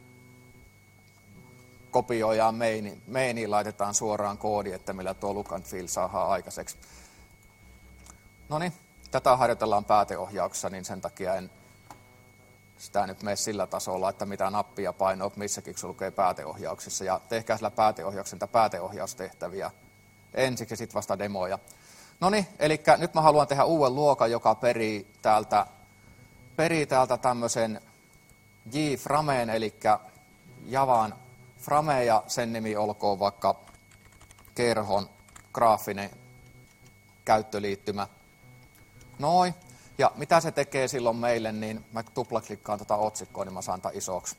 Speaker 1: kopioidaan mainiin, mainiin laitetaan suoraan koodi, että millä tuo look and feel saadaan aikaiseksi. No niin, tätä harjoitellaan pääteohjauksessa, niin sen takia en sitä nyt mene sillä tasolla, että mitä nappia painoa missäkin, kun se lukee pääteohjauksissa. Ja tehkää sillä pääteohjauksen tai pääteohjaustehtäviä ensiksi ja sitten vasta demoja. No niin, eli nyt mä haluan tehdä uuden luokan, joka perii täältä, perii täältä tämmöisen J-frameen, eli Javan frame, ja sen nimi olkoon vaikka kerhon graafinen käyttöliittymä. Noin. Ja mitä se tekee silloin meille, niin mä tuplaklikkaan tuota otsikkoa, niin mä saan tämän isoksi.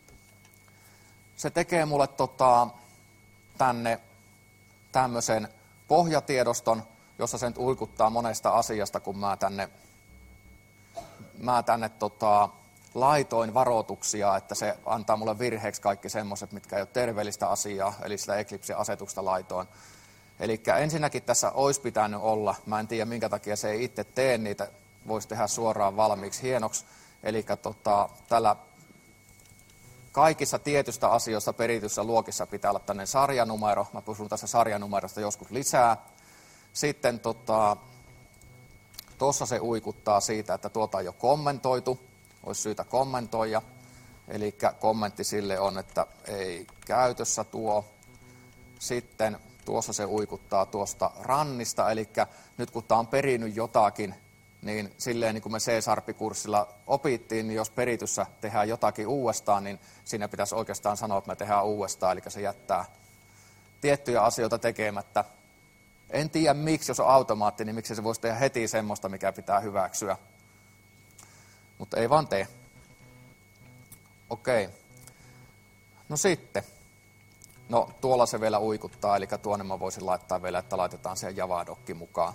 Speaker 1: Se tekee mulle tota, tänne tämmöisen pohjatiedoston, jossa se nyt uikuttaa monesta asiasta, kun mä tänne, mä tänne tota, laitoin varoituksia, että se antaa mulle virheeksi kaikki semmoiset, mitkä ei ole terveellistä asiaa, eli sitä Eclipse-asetusta laitoin. Eli ensinnäkin tässä olisi pitänyt olla, mä en tiedä minkä takia se ei itse tee niitä, voisi tehdä suoraan valmiiksi hienoksi. Eli tota, tällä kaikissa tietystä asioista perityssä luokissa pitää olla tämmöinen sarjanumero. Mä puhun tässä sarjanumerosta joskus lisää. Sitten tuossa tota, se uikuttaa siitä, että tuota ei ole kommentoitu. Olisi syytä kommentoida. Eli kommentti sille on, että ei käytössä tuo. Sitten tuossa se uikuttaa tuosta rannista. Eli nyt kun tämä on perinyt jotakin, niin silleen niin kuin me C-sarppikurssilla opittiin, niin jos perityssä tehdään jotakin uudestaan, niin siinä pitäisi oikeastaan sanoa, että me tehdään uudestaan, eli se jättää tiettyjä asioita tekemättä. En tiedä miksi, jos on automaatti, niin miksi se voisi tehdä heti semmoista, mikä pitää hyväksyä. Mutta ei vaan tee. Okei. No sitten. No tuolla se vielä uikuttaa, eli tuonne mä voisin laittaa vielä, että laitetaan siihen Javadokki mukaan.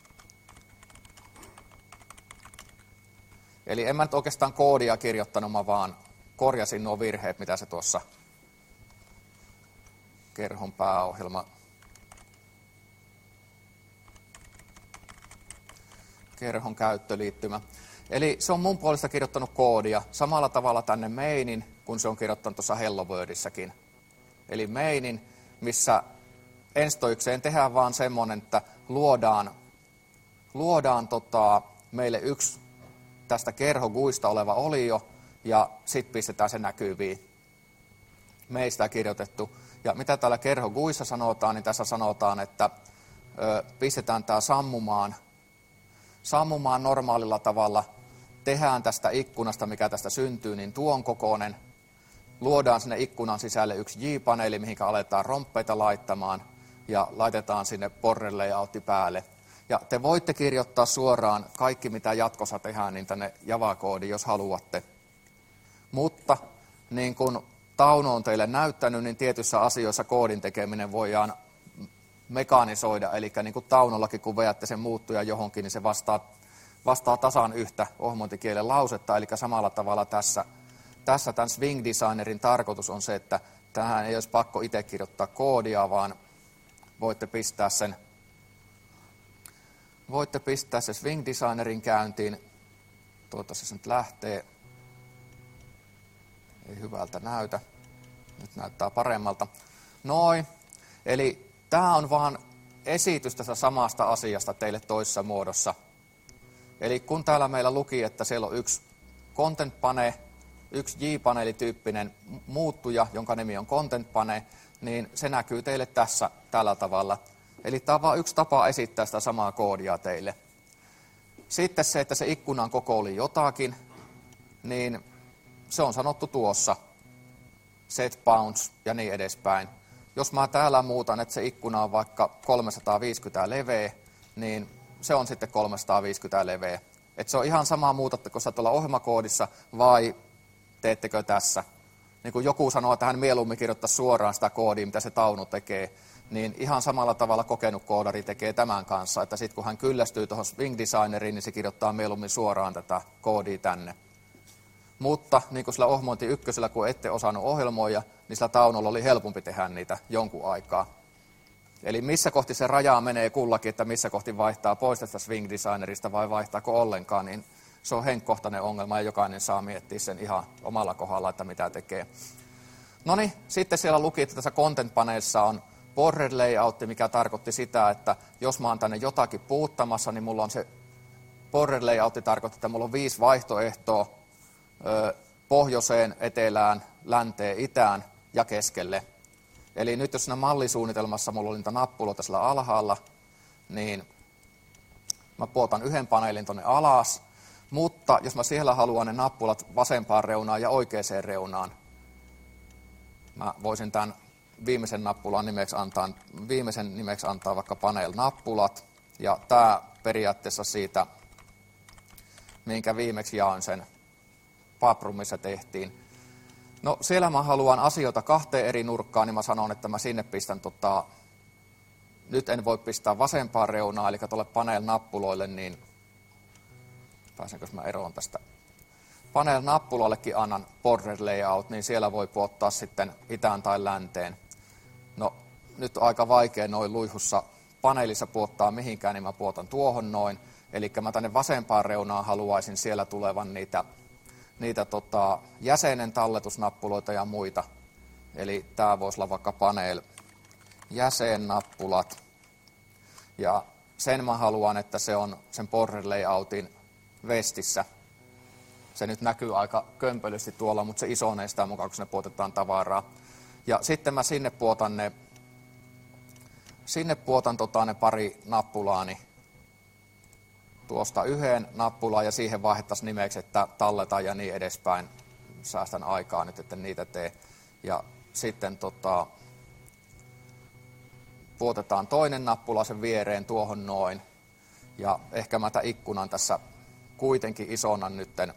Speaker 1: Eli en mä nyt oikeastaan koodia kirjoittanut, mä vaan korjasin nuo virheet, mitä se tuossa kerhon pääohjelma, kerhon käyttöliittymä. Eli se on mun puolesta kirjoittanut koodia samalla tavalla tänne mainin, kun se on kirjoittanut tuossa Hello Worldissäkin. Eli mainin, missä enstoikseen tehdään vaan semmoinen, että luodaan luodaan tota, meille yksi tästä kerhoguista oleva olio, ja sitten pistetään se näkyviin. Me ei sitä kirjoitettu. Ja mitä täällä kerhoguissa sanotaan, niin tässä sanotaan, että ö, pistetään tämä sammumaan, sammumaan normaalilla tavalla, tehdään tästä ikkunasta, mikä tästä syntyy, niin tuon kokoinen, luodaan sinne ikkunan sisälle yksi J-paneeli, mihin aletaan romppeita laittamaan, ja laitetaan sinne border layoutti päälle. Ja te voitte kirjoittaa suoraan kaikki, mitä jatkossa tehdään, niin tänne Java-koodiin, jos haluatte. Mutta niin kuin Tauno on teille näyttänyt, niin tietyissä asioissa koodin tekeminen voidaan mekanisoida. Eli niin kuin Taunollakin, kun vedätte sen muuttuja johonkin, niin se vastaa, vastaa tasan yhtä ohmointikielen lausetta. Eli samalla tavalla tässä, tässä tämän Swing Designerin tarkoitus on se, että tähän ei olisi pakko itse kirjoittaa koodia, vaan voitte pistää sen Voitte pistää se Swing Designerin käyntiin. Toivottavasti se nyt lähtee. Ei hyvältä näytä. Nyt näyttää paremmalta. Noin. Eli tämä on vaan esitys tästä samasta asiasta teille toisessa muodossa. Eli kun täällä meillä luki, että siellä on yksi content pane, yksi J-paneelityyppinen muuttuja, jonka nimi on content pane, niin se näkyy teille tässä tällä tavalla. Eli tämä on vain yksi tapa esittää sitä samaa koodia teille. Sitten se, että se ikkunan koko oli jotakin, niin se on sanottu tuossa. Set bounds ja niin edespäin. Jos mä täällä muutan, että se ikkuna on vaikka kolmesataaviisikymmentä leveä, niin se on sitten kolmesataaviisikymmentä leveä. Että se on ihan sama, muutatteko sä tuolla ohjelmakoodissa vai teettekö tässä. Niin kuin joku sanoo, että hän mieluummin kirjoittaa suoraan sitä koodia, mitä se Tauno tekee, niin ihan samalla tavalla kokenut koodari tekee tämän kanssa, että sitten kun hän kyllästyy tuohon Swing Designeriin, niin se kirjoittaa mieluummin suoraan tätä koodia tänne. Mutta niin kuin sillä ohmointi ykkösellä, kun ette osannut ohjelmoida, niin sillä Taunolla oli helpompi tehdä niitä jonkun aikaa. Eli missä kohti se raja menee kullakin, että missä kohti vaihtaa pois tästä Swing Designerista vai vaihtaako ollenkaan, niin se on henkkohtainen ongelma ja jokainen saa miettiä sen ihan omalla kohdalla, että mitä tekee. No niin, sitten siellä luki, että tässä content-paneelissa on border layout, mikä tarkoitti sitä, että jos mä oon tänne jotakin puuttamassa, niin mulla on se border layout, tarkoittaa, että mulla on viisi vaihtoehtoa ö, pohjoiseen, etelään, länteen, itään ja keskelle. Eli nyt jos siinä mallisuunnitelmassa mulla oli niitä nappuloita sillä alhaalla, niin mä puotan yhden paneelin tonne alas, mutta jos mä siellä haluan ne nappulat vasempaan reunaan ja oikeaan reunaan, mä voisin tämän viimeisen nappulan nimeksi antaa, viimeisen nimeksi antaa vaikka panel-nappulat, ja tämä periaatteessa siitä, minkä viimeksi jaoin sen Pubrum, missä tehtiin. No siellä mä haluan asioita kahteen eri nurkkaan, niin mä sanon, että mä sinne pistän, tota, nyt en voi pistää vasempaan reunaan, eli tuolle panel-nappuloille, niin pääsenkö mä eroon tästä. Panel-nappulollekin annan border layout, niin siellä voi puottaa sitten itään tai länteen. No nyt on aika vaikea noin luihussa paneelissa puottaa mihinkään, niin mä puotan tuohon noin. Eli mä tänne vasempaan reunaan haluaisin siellä tulevan niitä, niitä tota, jäsenen talletusnappuloita ja muita. Eli tää voisi olla vaikka panel jäsennappulat. Ja sen mä haluan, että se on sen border layoutin vestissä. Se nyt näkyy aika kömpelösti tuolla, mutta se isonee sitä mukaan, kun sinne puotetaan tavaraa. Ja sitten mä sinne puotan ne, sinne puotan tota ne pari nappulaani. Tuosta yhden nappulaan ja siihen vaihdettaisiin nimeksi, että talletaan ja niin edespäin. Säästän aikaa nyt, että niitä tee. Ja sitten tota, puotetaan toinen nappula sen viereen tuohon noin. Ja ehkä mä tämän ikkunan tässä kuitenkin isonnan nytten.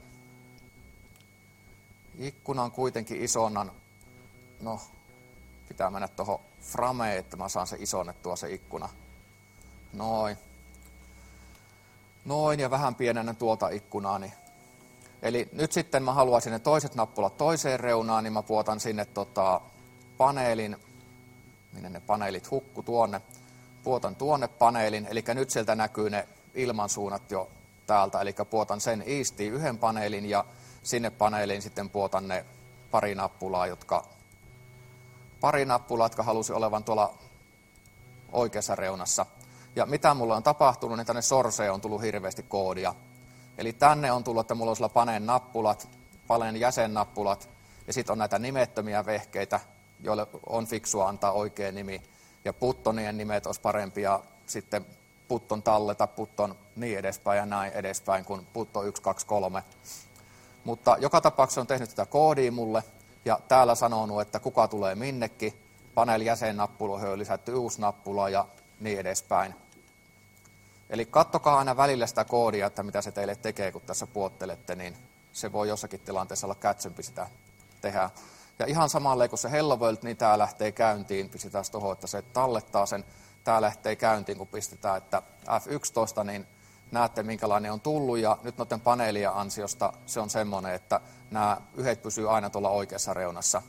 Speaker 1: Ikkunan kuitenkin isonnan. No, pitää mennä tuohon frameen, että mä saan se isonnettua se ikkuna. Noin. Noin, ja vähän pienennän tuota ikkunaa. Niin. Eli nyt sitten mä haluaisin ne toiset nappulat toiseen reunaan, niin mä puotan sinne tota paneelin, minne ne paneelit hukku tuonne. Puotan tuonne paneelin, eli nyt sieltä näkyy ne ilmansuunnat jo täältä, eli puotan sen eastiin yhden paneelin, ja sinne paneeliin sitten puotan ne pari nappulaa, jotka, pari nappulaa, jotka halusi olevan tuolla oikeassa reunassa. Ja mitä mulla on tapahtunut, niin tänne sorseen on tullut hirveästi koodia. Eli tänne on tullut, että mulla on sillä paneen nappulat, paneen jäsennappulat, ja sitten on näitä nimettömiä vehkeitä, joille on fiksua antaa oikea nimi. Ja puttonien nimet olisi parempia, sitten putton talleta, putton niin edespäin ja näin edespäin kuin putto yksi, kaksi, kolme. Mutta joka tapauksessa on tehnyt tätä koodia mulle, ja täällä sanonut, että kuka tulee minnekin. Paneeli jäsennappuloihin on lisätty uusi nappula ja niin edespäin. Eli kattokaa aina välillä sitä koodia, että mitä se teille tekee, kun tässä puottelette, niin se voi jossakin tilanteessa olla kätsympi sitä tehdä. Ja ihan samalle, kun se Hello World, niin tämä lähtee käyntiin, pistetään tuohon, että se tallettaa sen, tämä lähtee käyntiin, kun pistetään, että F yksitoista, niin näette, minkälainen on tullut, ja nyt noiden paneelien ansiosta se on semmoinen, että nämä yhdet pysyy aina tuolla oikeassa reunassa.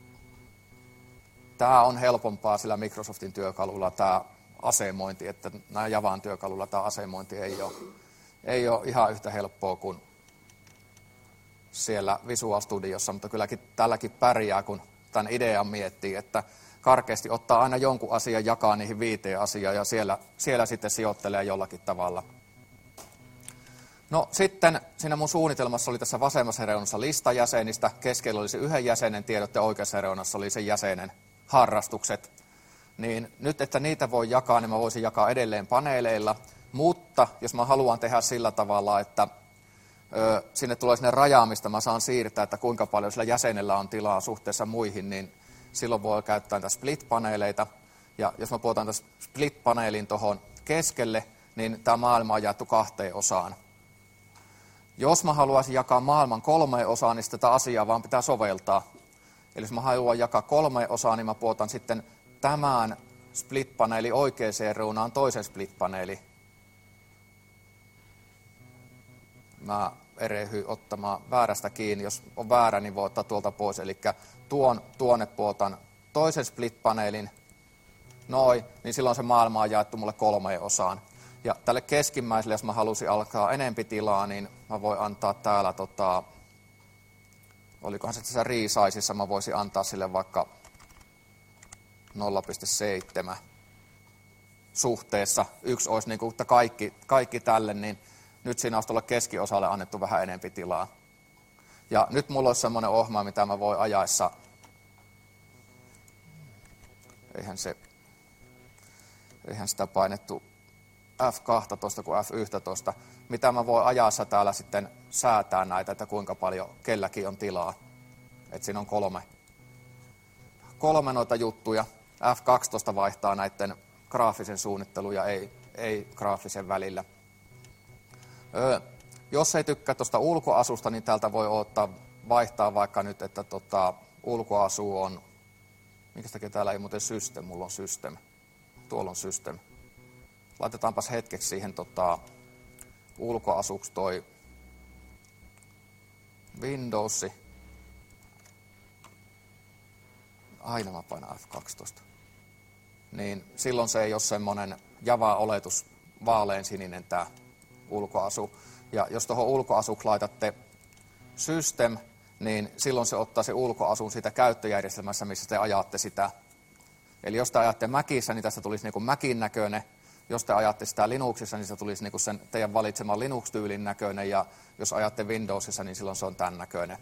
Speaker 1: Tämä on helpompaa sillä Microsoftin työkalulla, tämä asemointi, että nämä Javan työkalulla tämä asemointi ei ole, ei ole ihan yhtä helppoa kuin siellä Visual Studiossa, mutta kylläkin tälläkin pärjää, kun tämän idean miettii, että karkeasti ottaa aina jonkun asian, jakaa niihin viiteen asiaan ja siellä, siellä sitten sijoittelee jollakin tavalla. No sitten siinä mun suunnitelmassa oli tässä vasemmassa reunassa lista jäsenistä, keskellä oli se yhden jäsenen tiedot ja oikeassa reunassa oli sen jäsenen harrastukset. Niin nyt, että niitä voi jakaa, niin mä voisin jakaa edelleen paneeleilla, mutta jos mä haluan tehdä sillä tavalla, että ö, sinne tulee sinne rajaa, mistä mä saan siirtää, että kuinka paljon sillä jäsenellä on tilaa suhteessa muihin, niin silloin voi käyttää näitä split-paneeleita. Ja jos mä puhutaan tästä split-paneelin tuohon keskelle, niin tämä maailma on jaettu kahteen osaan. Jos mä haluaisin jakaa maailman kolmeen osaan, niin tätä asiaa vaan pitää soveltaa. Eli jos mä haluan jakaa kolmeen osaan, niin mä puhutan sitten tämän split-paneeli oikeaan reunaan toisen split-paneeli. Mä erehyin ottamaan väärästä kiinni. Jos on väärä, niin voi ottaa tuolta pois. Eli tuon tuonne puoltan toisen split-paneelin, noin, niin silloin se maailma on jaettu mulle kolmeen osaan. Ja tälle keskimmäiselle, jos mä halusin alkaa enempi tilaa, niin mä voin antaa täällä, tota, olikohan se tässä resizeissa, mä voisin antaa sille vaikka nolla pilkku seitsemän suhteessa. Yksi olisi niin kuin, että kaikki, kaikki tälle, niin nyt siinä olisi tuolla keskiosalle annettu vähän enempi tilaa. Ja nyt mulla olisi semmoinen ohjelma, mitä mä voin ajaessa, eihän se, eihän sitä painettu F kaksitoista kuin F yksitoista, mitä mä voin ajassa täällä sitten säätää näitä, että kuinka paljon kelläkin on tilaa. Että siinä on kolme, kolme noita juttuja. F kaksitoista vaihtaa näiden graafisen suunnittelun ja ei, ei graafisen välillä. Öö, jos ei tykkää tuosta ulkoasusta, niin täältä voi ottaa, vaihtaa vaikka nyt, että tota, ulkoasu on, minkä takia täällä ei muuten system, mulla on system, tuolla on system. Laitetaanpas hetkeksi siihen tota, ulkoasuksi toi Windows. Aina mä painan F kaksitoista. Niin silloin se ei ole semmoinen Java-oletus vaalean sininen tämä ulkoasu. Ja jos tuohon ulkoasuksi laitatte system, niin silloin se ottaa se ulkoasun siitä käyttöjärjestelmässä, missä te ajatte sitä. Eli jos te ajatte Macissa, niin tästä tulisi niin kuin Macin näköinen. Jos te ajatte sitä Linuxissa, niin se tulisi niin kuin sen teidän valitseman Linux-tyylin näköinen. Ja jos ajatte Windowsissa, niin silloin se on tämän näköinen.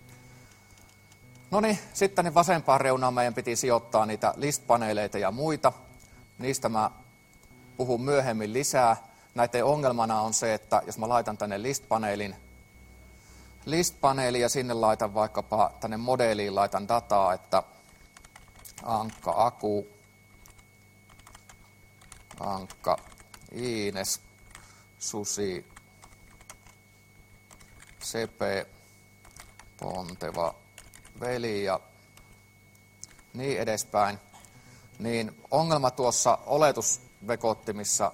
Speaker 1: No niin, sitten tänne vasempaan reunaan meidän piti sijoittaa niitä list-paneeleita ja muita. Niistä mä puhun myöhemmin lisää. Näiden ongelmana on se, että jos mä laitan tänne list-paneelin, list-paneeli ja sinne laitan vaikkapa tänne modeliin laitan dataa, että Ankka Aku, Ankka Iines, Susi, Sepe, Ponteva, Veli ja niin edespäin, niin ongelma tuossa oletusvekottimissa,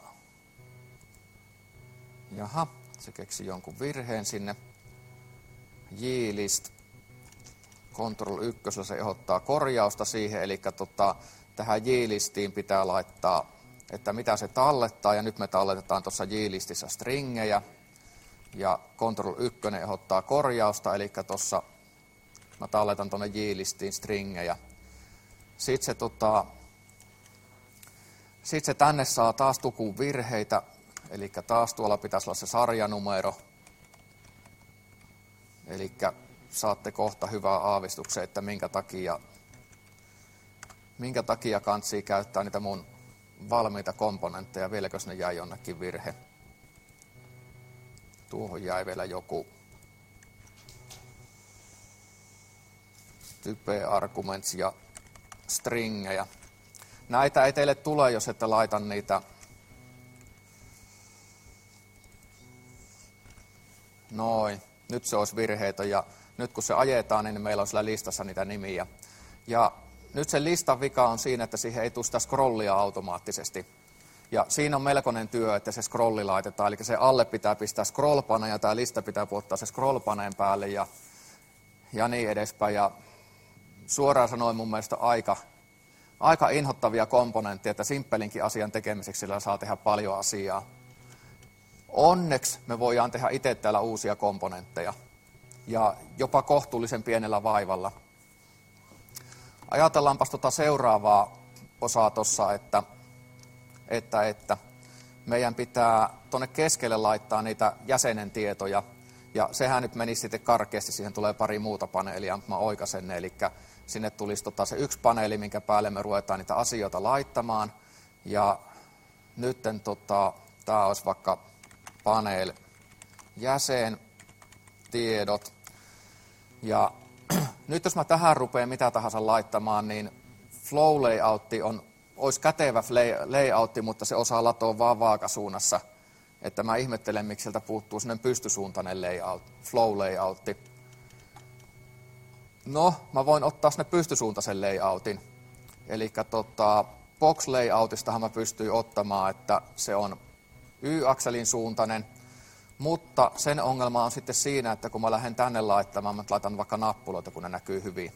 Speaker 1: jaha, se keksi jonkun virheen sinne, J-list, Control yksi, se ehdottaa korjausta siihen, eli tota, tähän J-listiin pitää laittaa, että mitä se tallettaa, ja nyt me talletetaan tuossa J-listissä stringejä, ja Control yksi ehdottaa korjausta, eli tuossa mä talletan tuonne J-listiin stringejä. Sitten se tota, Sitten se tänne saa taas tukun virheitä, eli taas tuolla pitäisi olla se sarjanumero. Eli saatte kohta hyvää aavistuksen, että minkä takia, minkä takia kantsii käyttää niitä mun valmiita komponentteja. Vieläkö ne jäi jonnekin virhe? Tuohon jäi vielä joku type arguments ja stringejä. Näitä ei teille tule, jos ette laita niitä noin. Nyt se olisi virheitä ja nyt kun se ajetaan, niin meillä on siellä listassa niitä nimiä. Ja nyt sen listan vika on siinä, että siihen ei tule sitä scrollia automaattisesti. Ja siinä on melkoinen työ, että se scrolli laitetaan. Eli se alle pitää pistää scrollpane ja tämä lista pitää puottaa se scrollpaneen päälle ja, ja niin edespäin. Ja suoraan sanoen mun mielestä aika, aika inhottavia komponentteja, että simppelinkin asian tekemiseksi sillä saa tehdä paljon asiaa. Onneksi me voidaan tehdä itse täällä uusia komponentteja ja jopa kohtuullisen pienellä vaivalla. Ajatellaanpas tuota seuraavaa osaa tuossa, että, että, että meidän pitää tuonne keskelle laittaa niitä jäsenen tietoja. Ja sehän nyt menisi sitten karkeasti, siihen tulee pari muuta paneelia, mutta mä oikaisen ne. Eli sinne tulisi tota se yksi paneeli, minkä päälle me ruvetaan niitä asioita laittamaan. Ja nytten tota, tämä olisi vaikka panel jäsen tiedot. Ja nyt jos mä tähän rupean mitä tahansa laittamaan, niin flow layoutti on, olisi kätevä layoutti, mutta se osaa latoa vaan vaakasuunnassa. Että mä ihmettelen, miksi sieltä puuttuu sellainen pystysuuntainen layout, flow layoutti. No, mä voin ottaa sinne pystysuuntaisen layoutin. Eli tota, box layoutistahan mä pystyin ottamaan, että se on Y-akselin suuntainen. Mutta sen ongelma on sitten siinä, että kun mä lähden tänne laittamaan, mä laitan vaikka nappuloita, kun ne näkyy hyvin.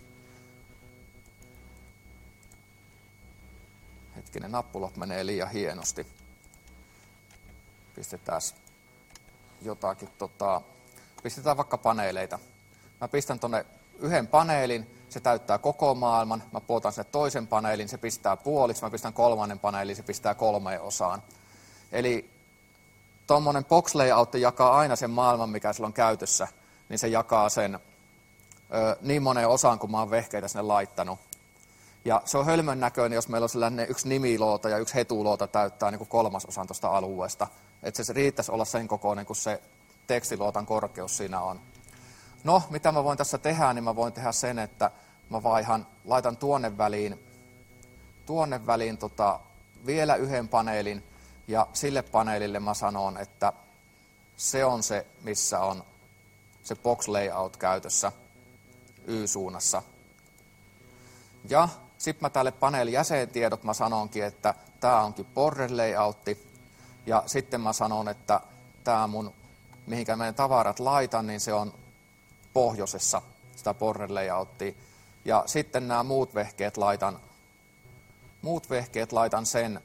Speaker 1: Hetkinen, nappulot menee liian hienosti. Pistetään jotakin, tota, pistetään vaikka paneeleita. Mä pistän tonne yhden paneelin, se täyttää koko maailman. Mä puotan sinne toisen paneelin, se pistää puoliksi. Mä pistän kolmannen paneelin, se pistää kolmeen osaan. Eli tuommoinen box layout jakaa aina sen maailman, mikä sillä on käytössä, niin se jakaa sen ö, niin moneen osaan, kun mä oon vehkeitä sinne laittanut. Ja se on hölmön näköinen, jos meillä on sellainen yksi nimiloota ja yksi hetuloota täyttää niin kuin kolmasosan tuosta alueesta. Että se riittäisi olla sen kokoinen, kun se tekstiluotan korkeus siinä on. No, mitä mä voin tässä tehdä, niin mä voin tehdä sen, että mä vaihan, laitan tuonne väliin, tuonne väliin tota, vielä yhden paneelin, ja sille paneelille mä sanon, että se on se, missä on se box layout käytössä Y-suunnassa. Ja sitten mä tälle paneelin jäsentiedot mä sanonkin, että tämä onkin border layoutti. Ja sitten mä sanon, että tämä mun, mihinkä meidän tavarat laitan, niin se on pohjoisessa sitä border layouttia. Ja sitten nämä muut vehkeet laitan, muut vehkeet laitan sen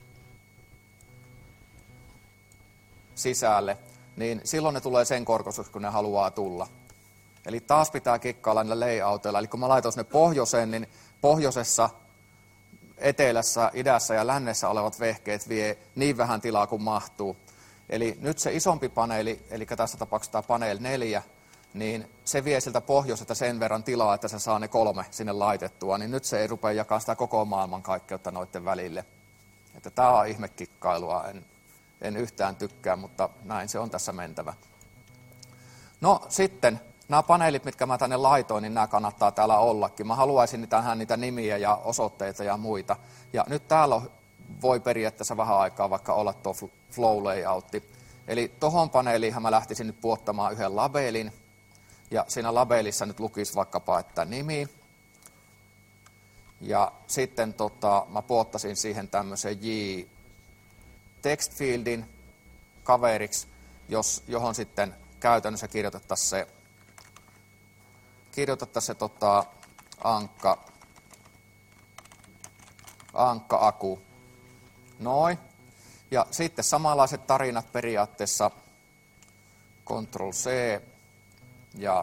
Speaker 1: sisälle, niin silloin ne tulee sen korkoisuus, kun ne haluaa tulla. Eli taas pitää kikkailla niillä layouteilla. Eli kun mä laitan sinne pohjoiseen, niin pohjoisessa, etelässä, idässä ja lännessä olevat vehkeet vie niin vähän tilaa kuin mahtuu. Eli nyt se isompi paneeli, eli tässä tapauksessa tämä panel neljä, niin se vie siltä pohjoiselta sen verran tilaa, että se saa ne kolme sinne laitettua. Niin nyt se ei rupea jakamaan sitä koko maailmankaikkeutta noiden välille. Että tämä on ihmekikkailua. En, en yhtään tykkää, mutta näin se on tässä mentävä. No sitten, nämä paneelit, mitkä mä tänne laitoin, niin nämä kannattaa täällä ollakin. Mä haluaisin tähän niitä nimiä ja osoitteita ja muita. Ja nyt täällä voi periaatteessa vähän aikaa vaikka olla tuo flow layoutti. Eli tohon paneeliinhan mä lähtisin nyt puottamaan yhden labelin. Ja siinä labelissa nyt lukisi vaikkapa, että nimi. Ja sitten tota, mä puottasin siihen tämmöisen J text fieldin kaveriksi, jos, johon sitten käytännössä kirjoitettaisiin se, kirjoitettaisiin se tota, ankka, ankka-aku. Noin. Ja sitten samanlaiset tarinat periaatteessa control C ja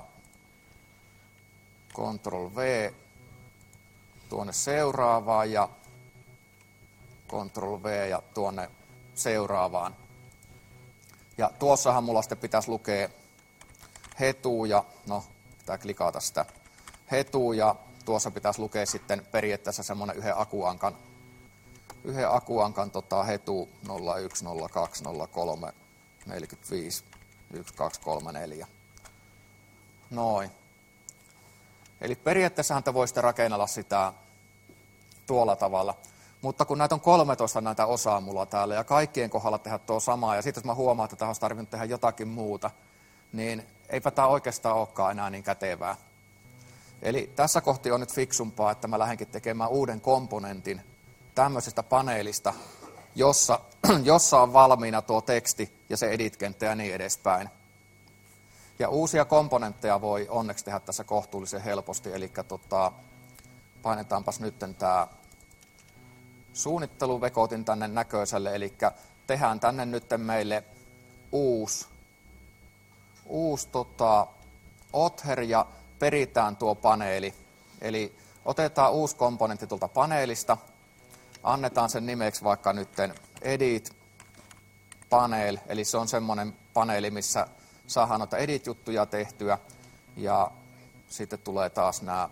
Speaker 1: control V tuonne seuraavaan ja Control V ja tuonne seuraavaan. Ja tuossahan mulla sitten pitäisi lukea hetu ja, no, pitää klikata sitä hetu ja tuossa pitäisi lukea sitten periaatteessa semmoinen yhden akuankan, yhden akuankan tota, hetu nolla yksi nolla kaksi nolla kolme neljäkymmentäviisi yksi kaksi kolme neljä. Noin. Eli periaatteessahan te voisitte rakennella sitä tuolla tavalla. Mutta kun näitä on kolmetoista näitä osaa mulla täällä ja kaikkien kohdalla tehdä tuo samaa, ja sitten jos mä huomaan, että tähän olisi tarvinnut tehdä jotakin muuta, niin eipä tämä oikeastaan olekaan enää niin kätevää. Eli tässä kohti on nyt fiksumpaa, että mä lähdenkin tekemään uuden komponentin tämmöisestä paneelista, jossa, jossa on valmiina tuo teksti ja se edit-kenttä ja niin edespäin. Ja uusia komponentteja voi onneksi tehdä tässä kohtuullisen helposti, eli tota, painetaanpas nyt tämä suunnitteluvekotin tänne näköiselle, eli tehdään tänne nyt meille uusi, uusi tota, Other ja peritään tuo paneeli. Eli otetaan uusi komponentti tuolta paneelista, annetaan sen nimeksi vaikka nyt edit panel, eli se on semmoinen paneeli, missä saadaan noita edit-juttuja tehtyä, ja sitten tulee taas nämä,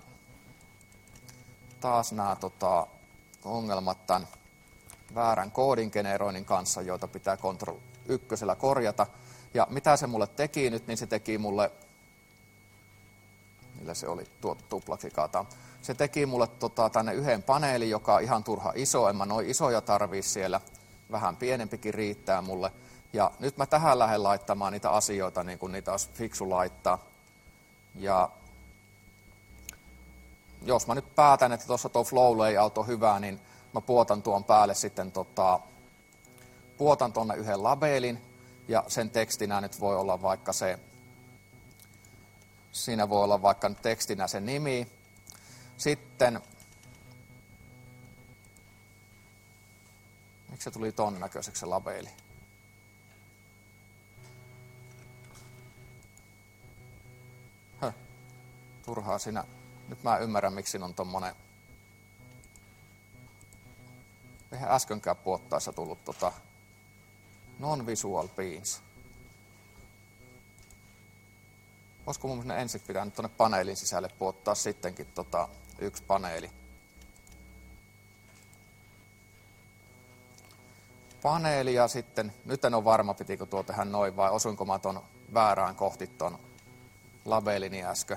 Speaker 1: taas nämä tota, ongelmat tämän väärän koodin generoinnin kanssa, joita pitää Ctrl ykkösellä korjata. Ja mitä se mulle teki nyt, niin se teki mulle, millä se oli, tuo tuplaklikataan. Se teki mulle tota, tänne yhden paneelin, joka on ihan turha iso, en mä noin isoja tarvii siellä, vähän pienempikin riittää mulle. Ja nyt mä tähän lähden laittamaan niitä asioita, niin kuin niitä olisi fiksu laittaa. Ja jos mä nyt päätän, että tuossa tuo flow layout on hyvä, niin mä puotan tuon päälle sitten, tota, puotan tuonne yhden labelin, ja sen tekstinä nyt voi olla vaikka se, siinä voi olla vaikka nyt tekstinä se nimi. Sitten, miksi se tuli ton näköiseksi se labeli? Höh, turhaa siinä. Nyt mä ymmärrän, miksi siinä on tommonen, eihän äskenkään puottaessa tullut tota non-visual beans. Olisiko mun mielestä ensin pitää nyt tuonne paneelin sisälle puottaa sittenkin tota yksi paneeli. Paneeli ja sitten, nyt en ole varma pitikö tuo tehdä noin vai osuinko mä ton väärään kohti ton labelini äsken.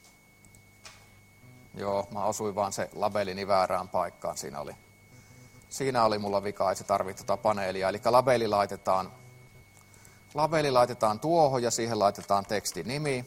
Speaker 1: Joo, mä osuin vaan se labelini väärään paikkaan, siinä oli, siinä oli mulla vika, että se tarvitsee tota paneelia. Eli labeli laitetaan, labeli laitetaan tuohon ja siihen laitetaan tekstinimi.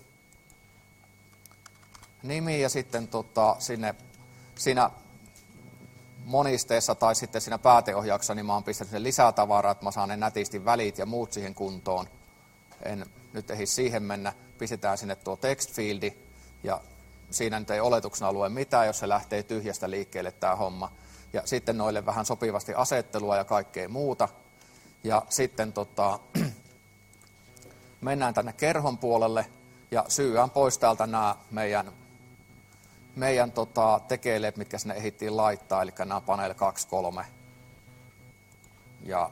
Speaker 1: Nimi ja sitten tota, sinne, siinä monisteessa tai sitten siinä pääteohjauksessa niin mä oon pistänyt sen lisätavaraa, että mä saan ne nätisti välit ja muut siihen kuntoon. En nyt ehdi siihen mennä. Pistetään sinne tuo text-fieldi ja siinä nyt ei oletuksena lue mitään, jos se lähtee tyhjästä liikkeelle tämä homma. Ja sitten noille vähän sopivasti asettelua ja kaikkea muuta. Ja sitten tota, mennään tänne kerhon puolelle ja syyään pois täältä nämä meidän, meidän tota, tekeleet, mitkä sinne ehdittiin laittaa, eli nämä panel kaksi kolme. Ja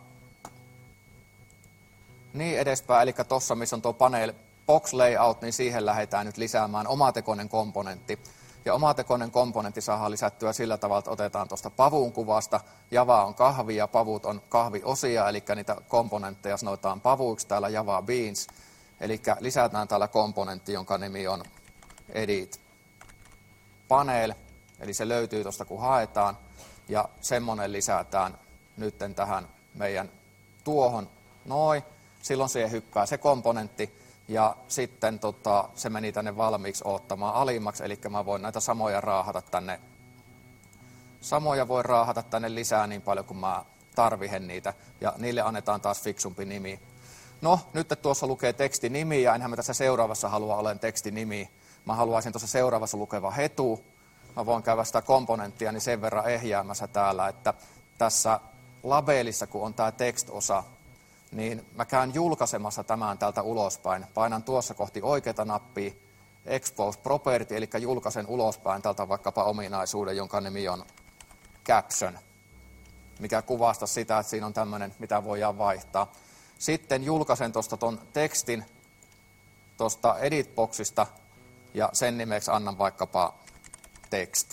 Speaker 1: niin edespäin, eli tuossa missä on tuo panel box layout, niin siihen lähdetään nyt lisäämään omatekoinen komponentti. Ja omatekoinen komponentti saadaan lisättyä sillä tavalla, että otetaan tuosta pavun kuvasta. Java on kahvi ja pavut on kahviosia, eli niitä komponentteja sanotaan pavuiksi täällä Java Beans. Eli lisätään täällä komponentti, jonka nimi on edit panel, eli se löytyy tuosta kun haetaan. Ja semmoinen lisätään nytten tähän meidän tuohon noin. Silloin siihen hyppää se komponentti. Ja sitten tota, se meni tänne valmiiksi ottamaan alimmaksi, eli mä voin näitä samoja raahata tänne, samoja voi raahata tänne lisää niin paljon kuin mä tarvihen niitä, ja niille annetaan taas fiksumpi nimi. No, nyt tuossa lukee tekstinimi, ja enhän mä tässä seuraavassa halua olen tekstinimi. Mä haluaisin tuossa seuraavassa lukeva hetu. Mä voin käydä sitä komponenttia niin sen verran ehjäämässä täällä, että tässä labelissa, kun on tämä text-osa, niin mä käyn julkaisemassa tämän täältä ulospäin. Painan tuossa kohti oikeata nappia, Expose Property, eli julkaisen ulospäin täältä vaikkapa ominaisuuden, jonka nimi on Caption. mikä kuvastaa sitä, että siinä on tämmöinen, mitä voidaan vaihtaa. Sitten julkaisen tuosta ton tekstin tuosta editboxista ja sen nimeksi annan vaikkapa text.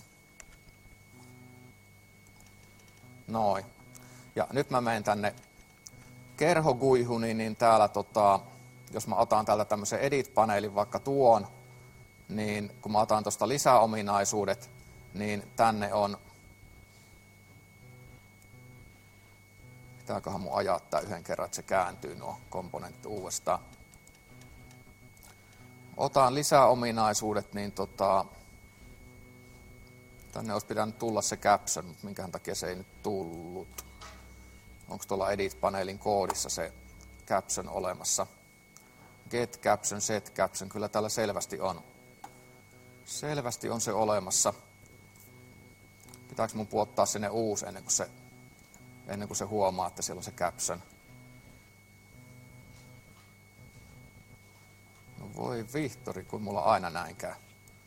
Speaker 1: Noin. Ja nyt mä menen tänne kerhoguihuniin, niin täällä tota, jos mä otan täältä tämmöisen edit-paneelin vaikka tuon, niin kun mä otan tuosta lisäominaisuudet, niin tänne on, pitääköhän mun ajaa tää yhden kerran, että se kääntyy nuo komponentit uudestaan. Otan lisäominaisuudet, niin tota, tänne olisi pitänyt tulla se caption, mutta minkähän takia se ei nyt tullut. Onko tuolla edit-paneelin koodissa se caption olemassa? Get caption, set caption, kyllä täällä selvästi on. Selvästi on se olemassa. Pitääkö mun puottaa sinne uusi ennen kuin se, ennen kuin se huomaa, että siellä on se caption? No voi vihtori, kun mulla aina näin käy.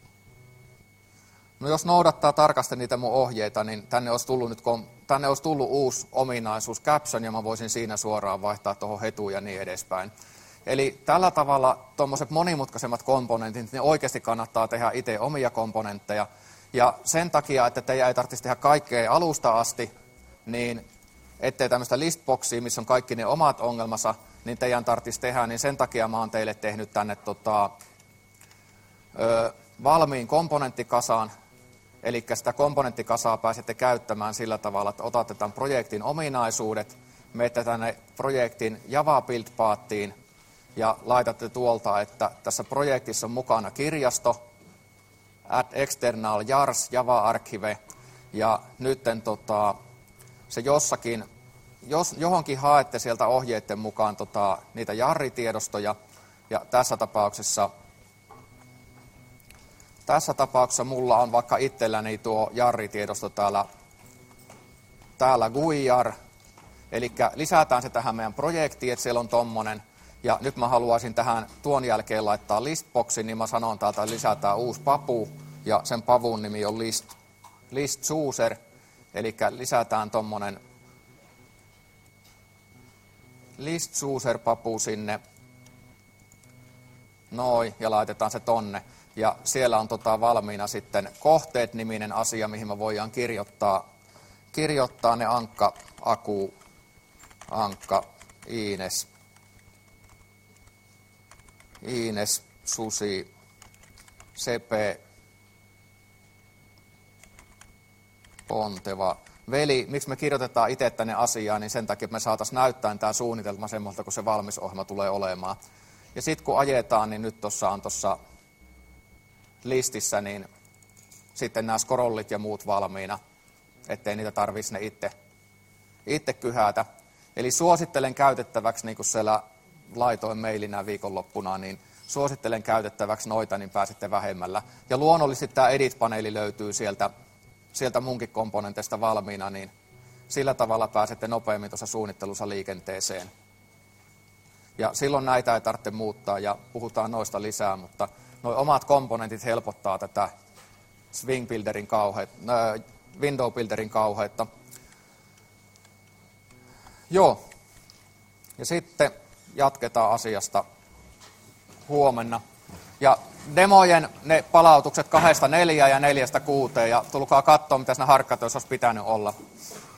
Speaker 1: No jos noudattaa tarkasti niitä mun ohjeita, niin tänne olisi tullut, nyt, tänne olisi tullut uusi ominaisuus caption, ja mä voisin siinä suoraan vaihtaa tuohon hetuun ja niin edespäin. Eli tällä tavalla tuommoiset monimutkaisemmat komponentit, niin oikeasti kannattaa tehdä itse omia komponentteja. Ja sen takia, että teidän ei tarvitsisi tehdä kaikkea alusta asti, niin ettei tämmöistä listboxia, missä on kaikki ne omat ongelmansa, niin teidän tarvitsisi tehdä, niin sen takia mä oon teille tehnyt tänne tota, ö, valmiin komponenttikasaan. Eli sitä komponenttikasaa pääsette käyttämään sillä tavalla, että otatte tämän projektin ominaisuudet, menette tänne projektin Java Build-paattiin ja laitatte tuolta, että tässä projektissa on mukana kirjasto, add external jars, Java Archive, ja nytten tota, se jossakin, jos johonkin haette sieltä ohjeiden mukaan tota, niitä jarritiedostoja, ja tässä tapauksessa Tässä tapauksessa mulla on vaikka itselläni tuo jarritiedosto täällä, täällä G U I-jar, eli lisätään se tähän meidän projektiin, että siellä on tommonen, ja nyt mä haluaisin tähän tuon jälkeen laittaa listboxin, niin mä sanon täältä, että lisätään uusi papu, ja sen pavun nimi on list, list chooser, eli lisätään tommonen list chooser papu sinne, noin, ja laitetaan se tonne. Ja siellä on tota valmiina sitten kohteet-niminen asia, mihin me voidaan kirjoittaa, kirjoittaa ne Ankka, Aku, Ankka, Iines, Iines, Susi, Sepe, Ponteva, Veli. Miksi me kirjoitetaan itse tänne asiaan, niin sen takia, että me saataisiin näyttää tämä suunnitelma semmoista, kun se valmis ohjelma tulee olemaan. Ja sitten kun ajetaan, niin nyt tuossa on tuossa listissä, niin sitten nämä scrollit ja muut valmiina, ettei niitä tarvitsisi ne itse, itse kyhätä. Eli suosittelen käytettäväksi, niin kuin siellä laitoin mailinä viikonloppuna, niin suosittelen käytettäväksi noita, niin pääsette vähemmällä. Ja luonnollisesti tämä edit-paneeli löytyy sieltä, sieltä munkin komponenteista valmiina, niin sillä tavalla pääsette nopeammin tuossa suunnittelussa liikenteeseen. Ja silloin näitä ei tarvitse muuttaa, ja puhutaan noista lisää, mutta nuo omat komponentit helpottaa tätä Swing Builderin kauheutta, äh, Window Builderin kauheutta. Joo, ja sitten jatketaan asiasta huomenna. Ja demojen ne palautukset kahdesta neljään ja neljästä kuuteen, ja tulkaa katsoa, mitä siinä harkkatöissä olisi pitänyt olla.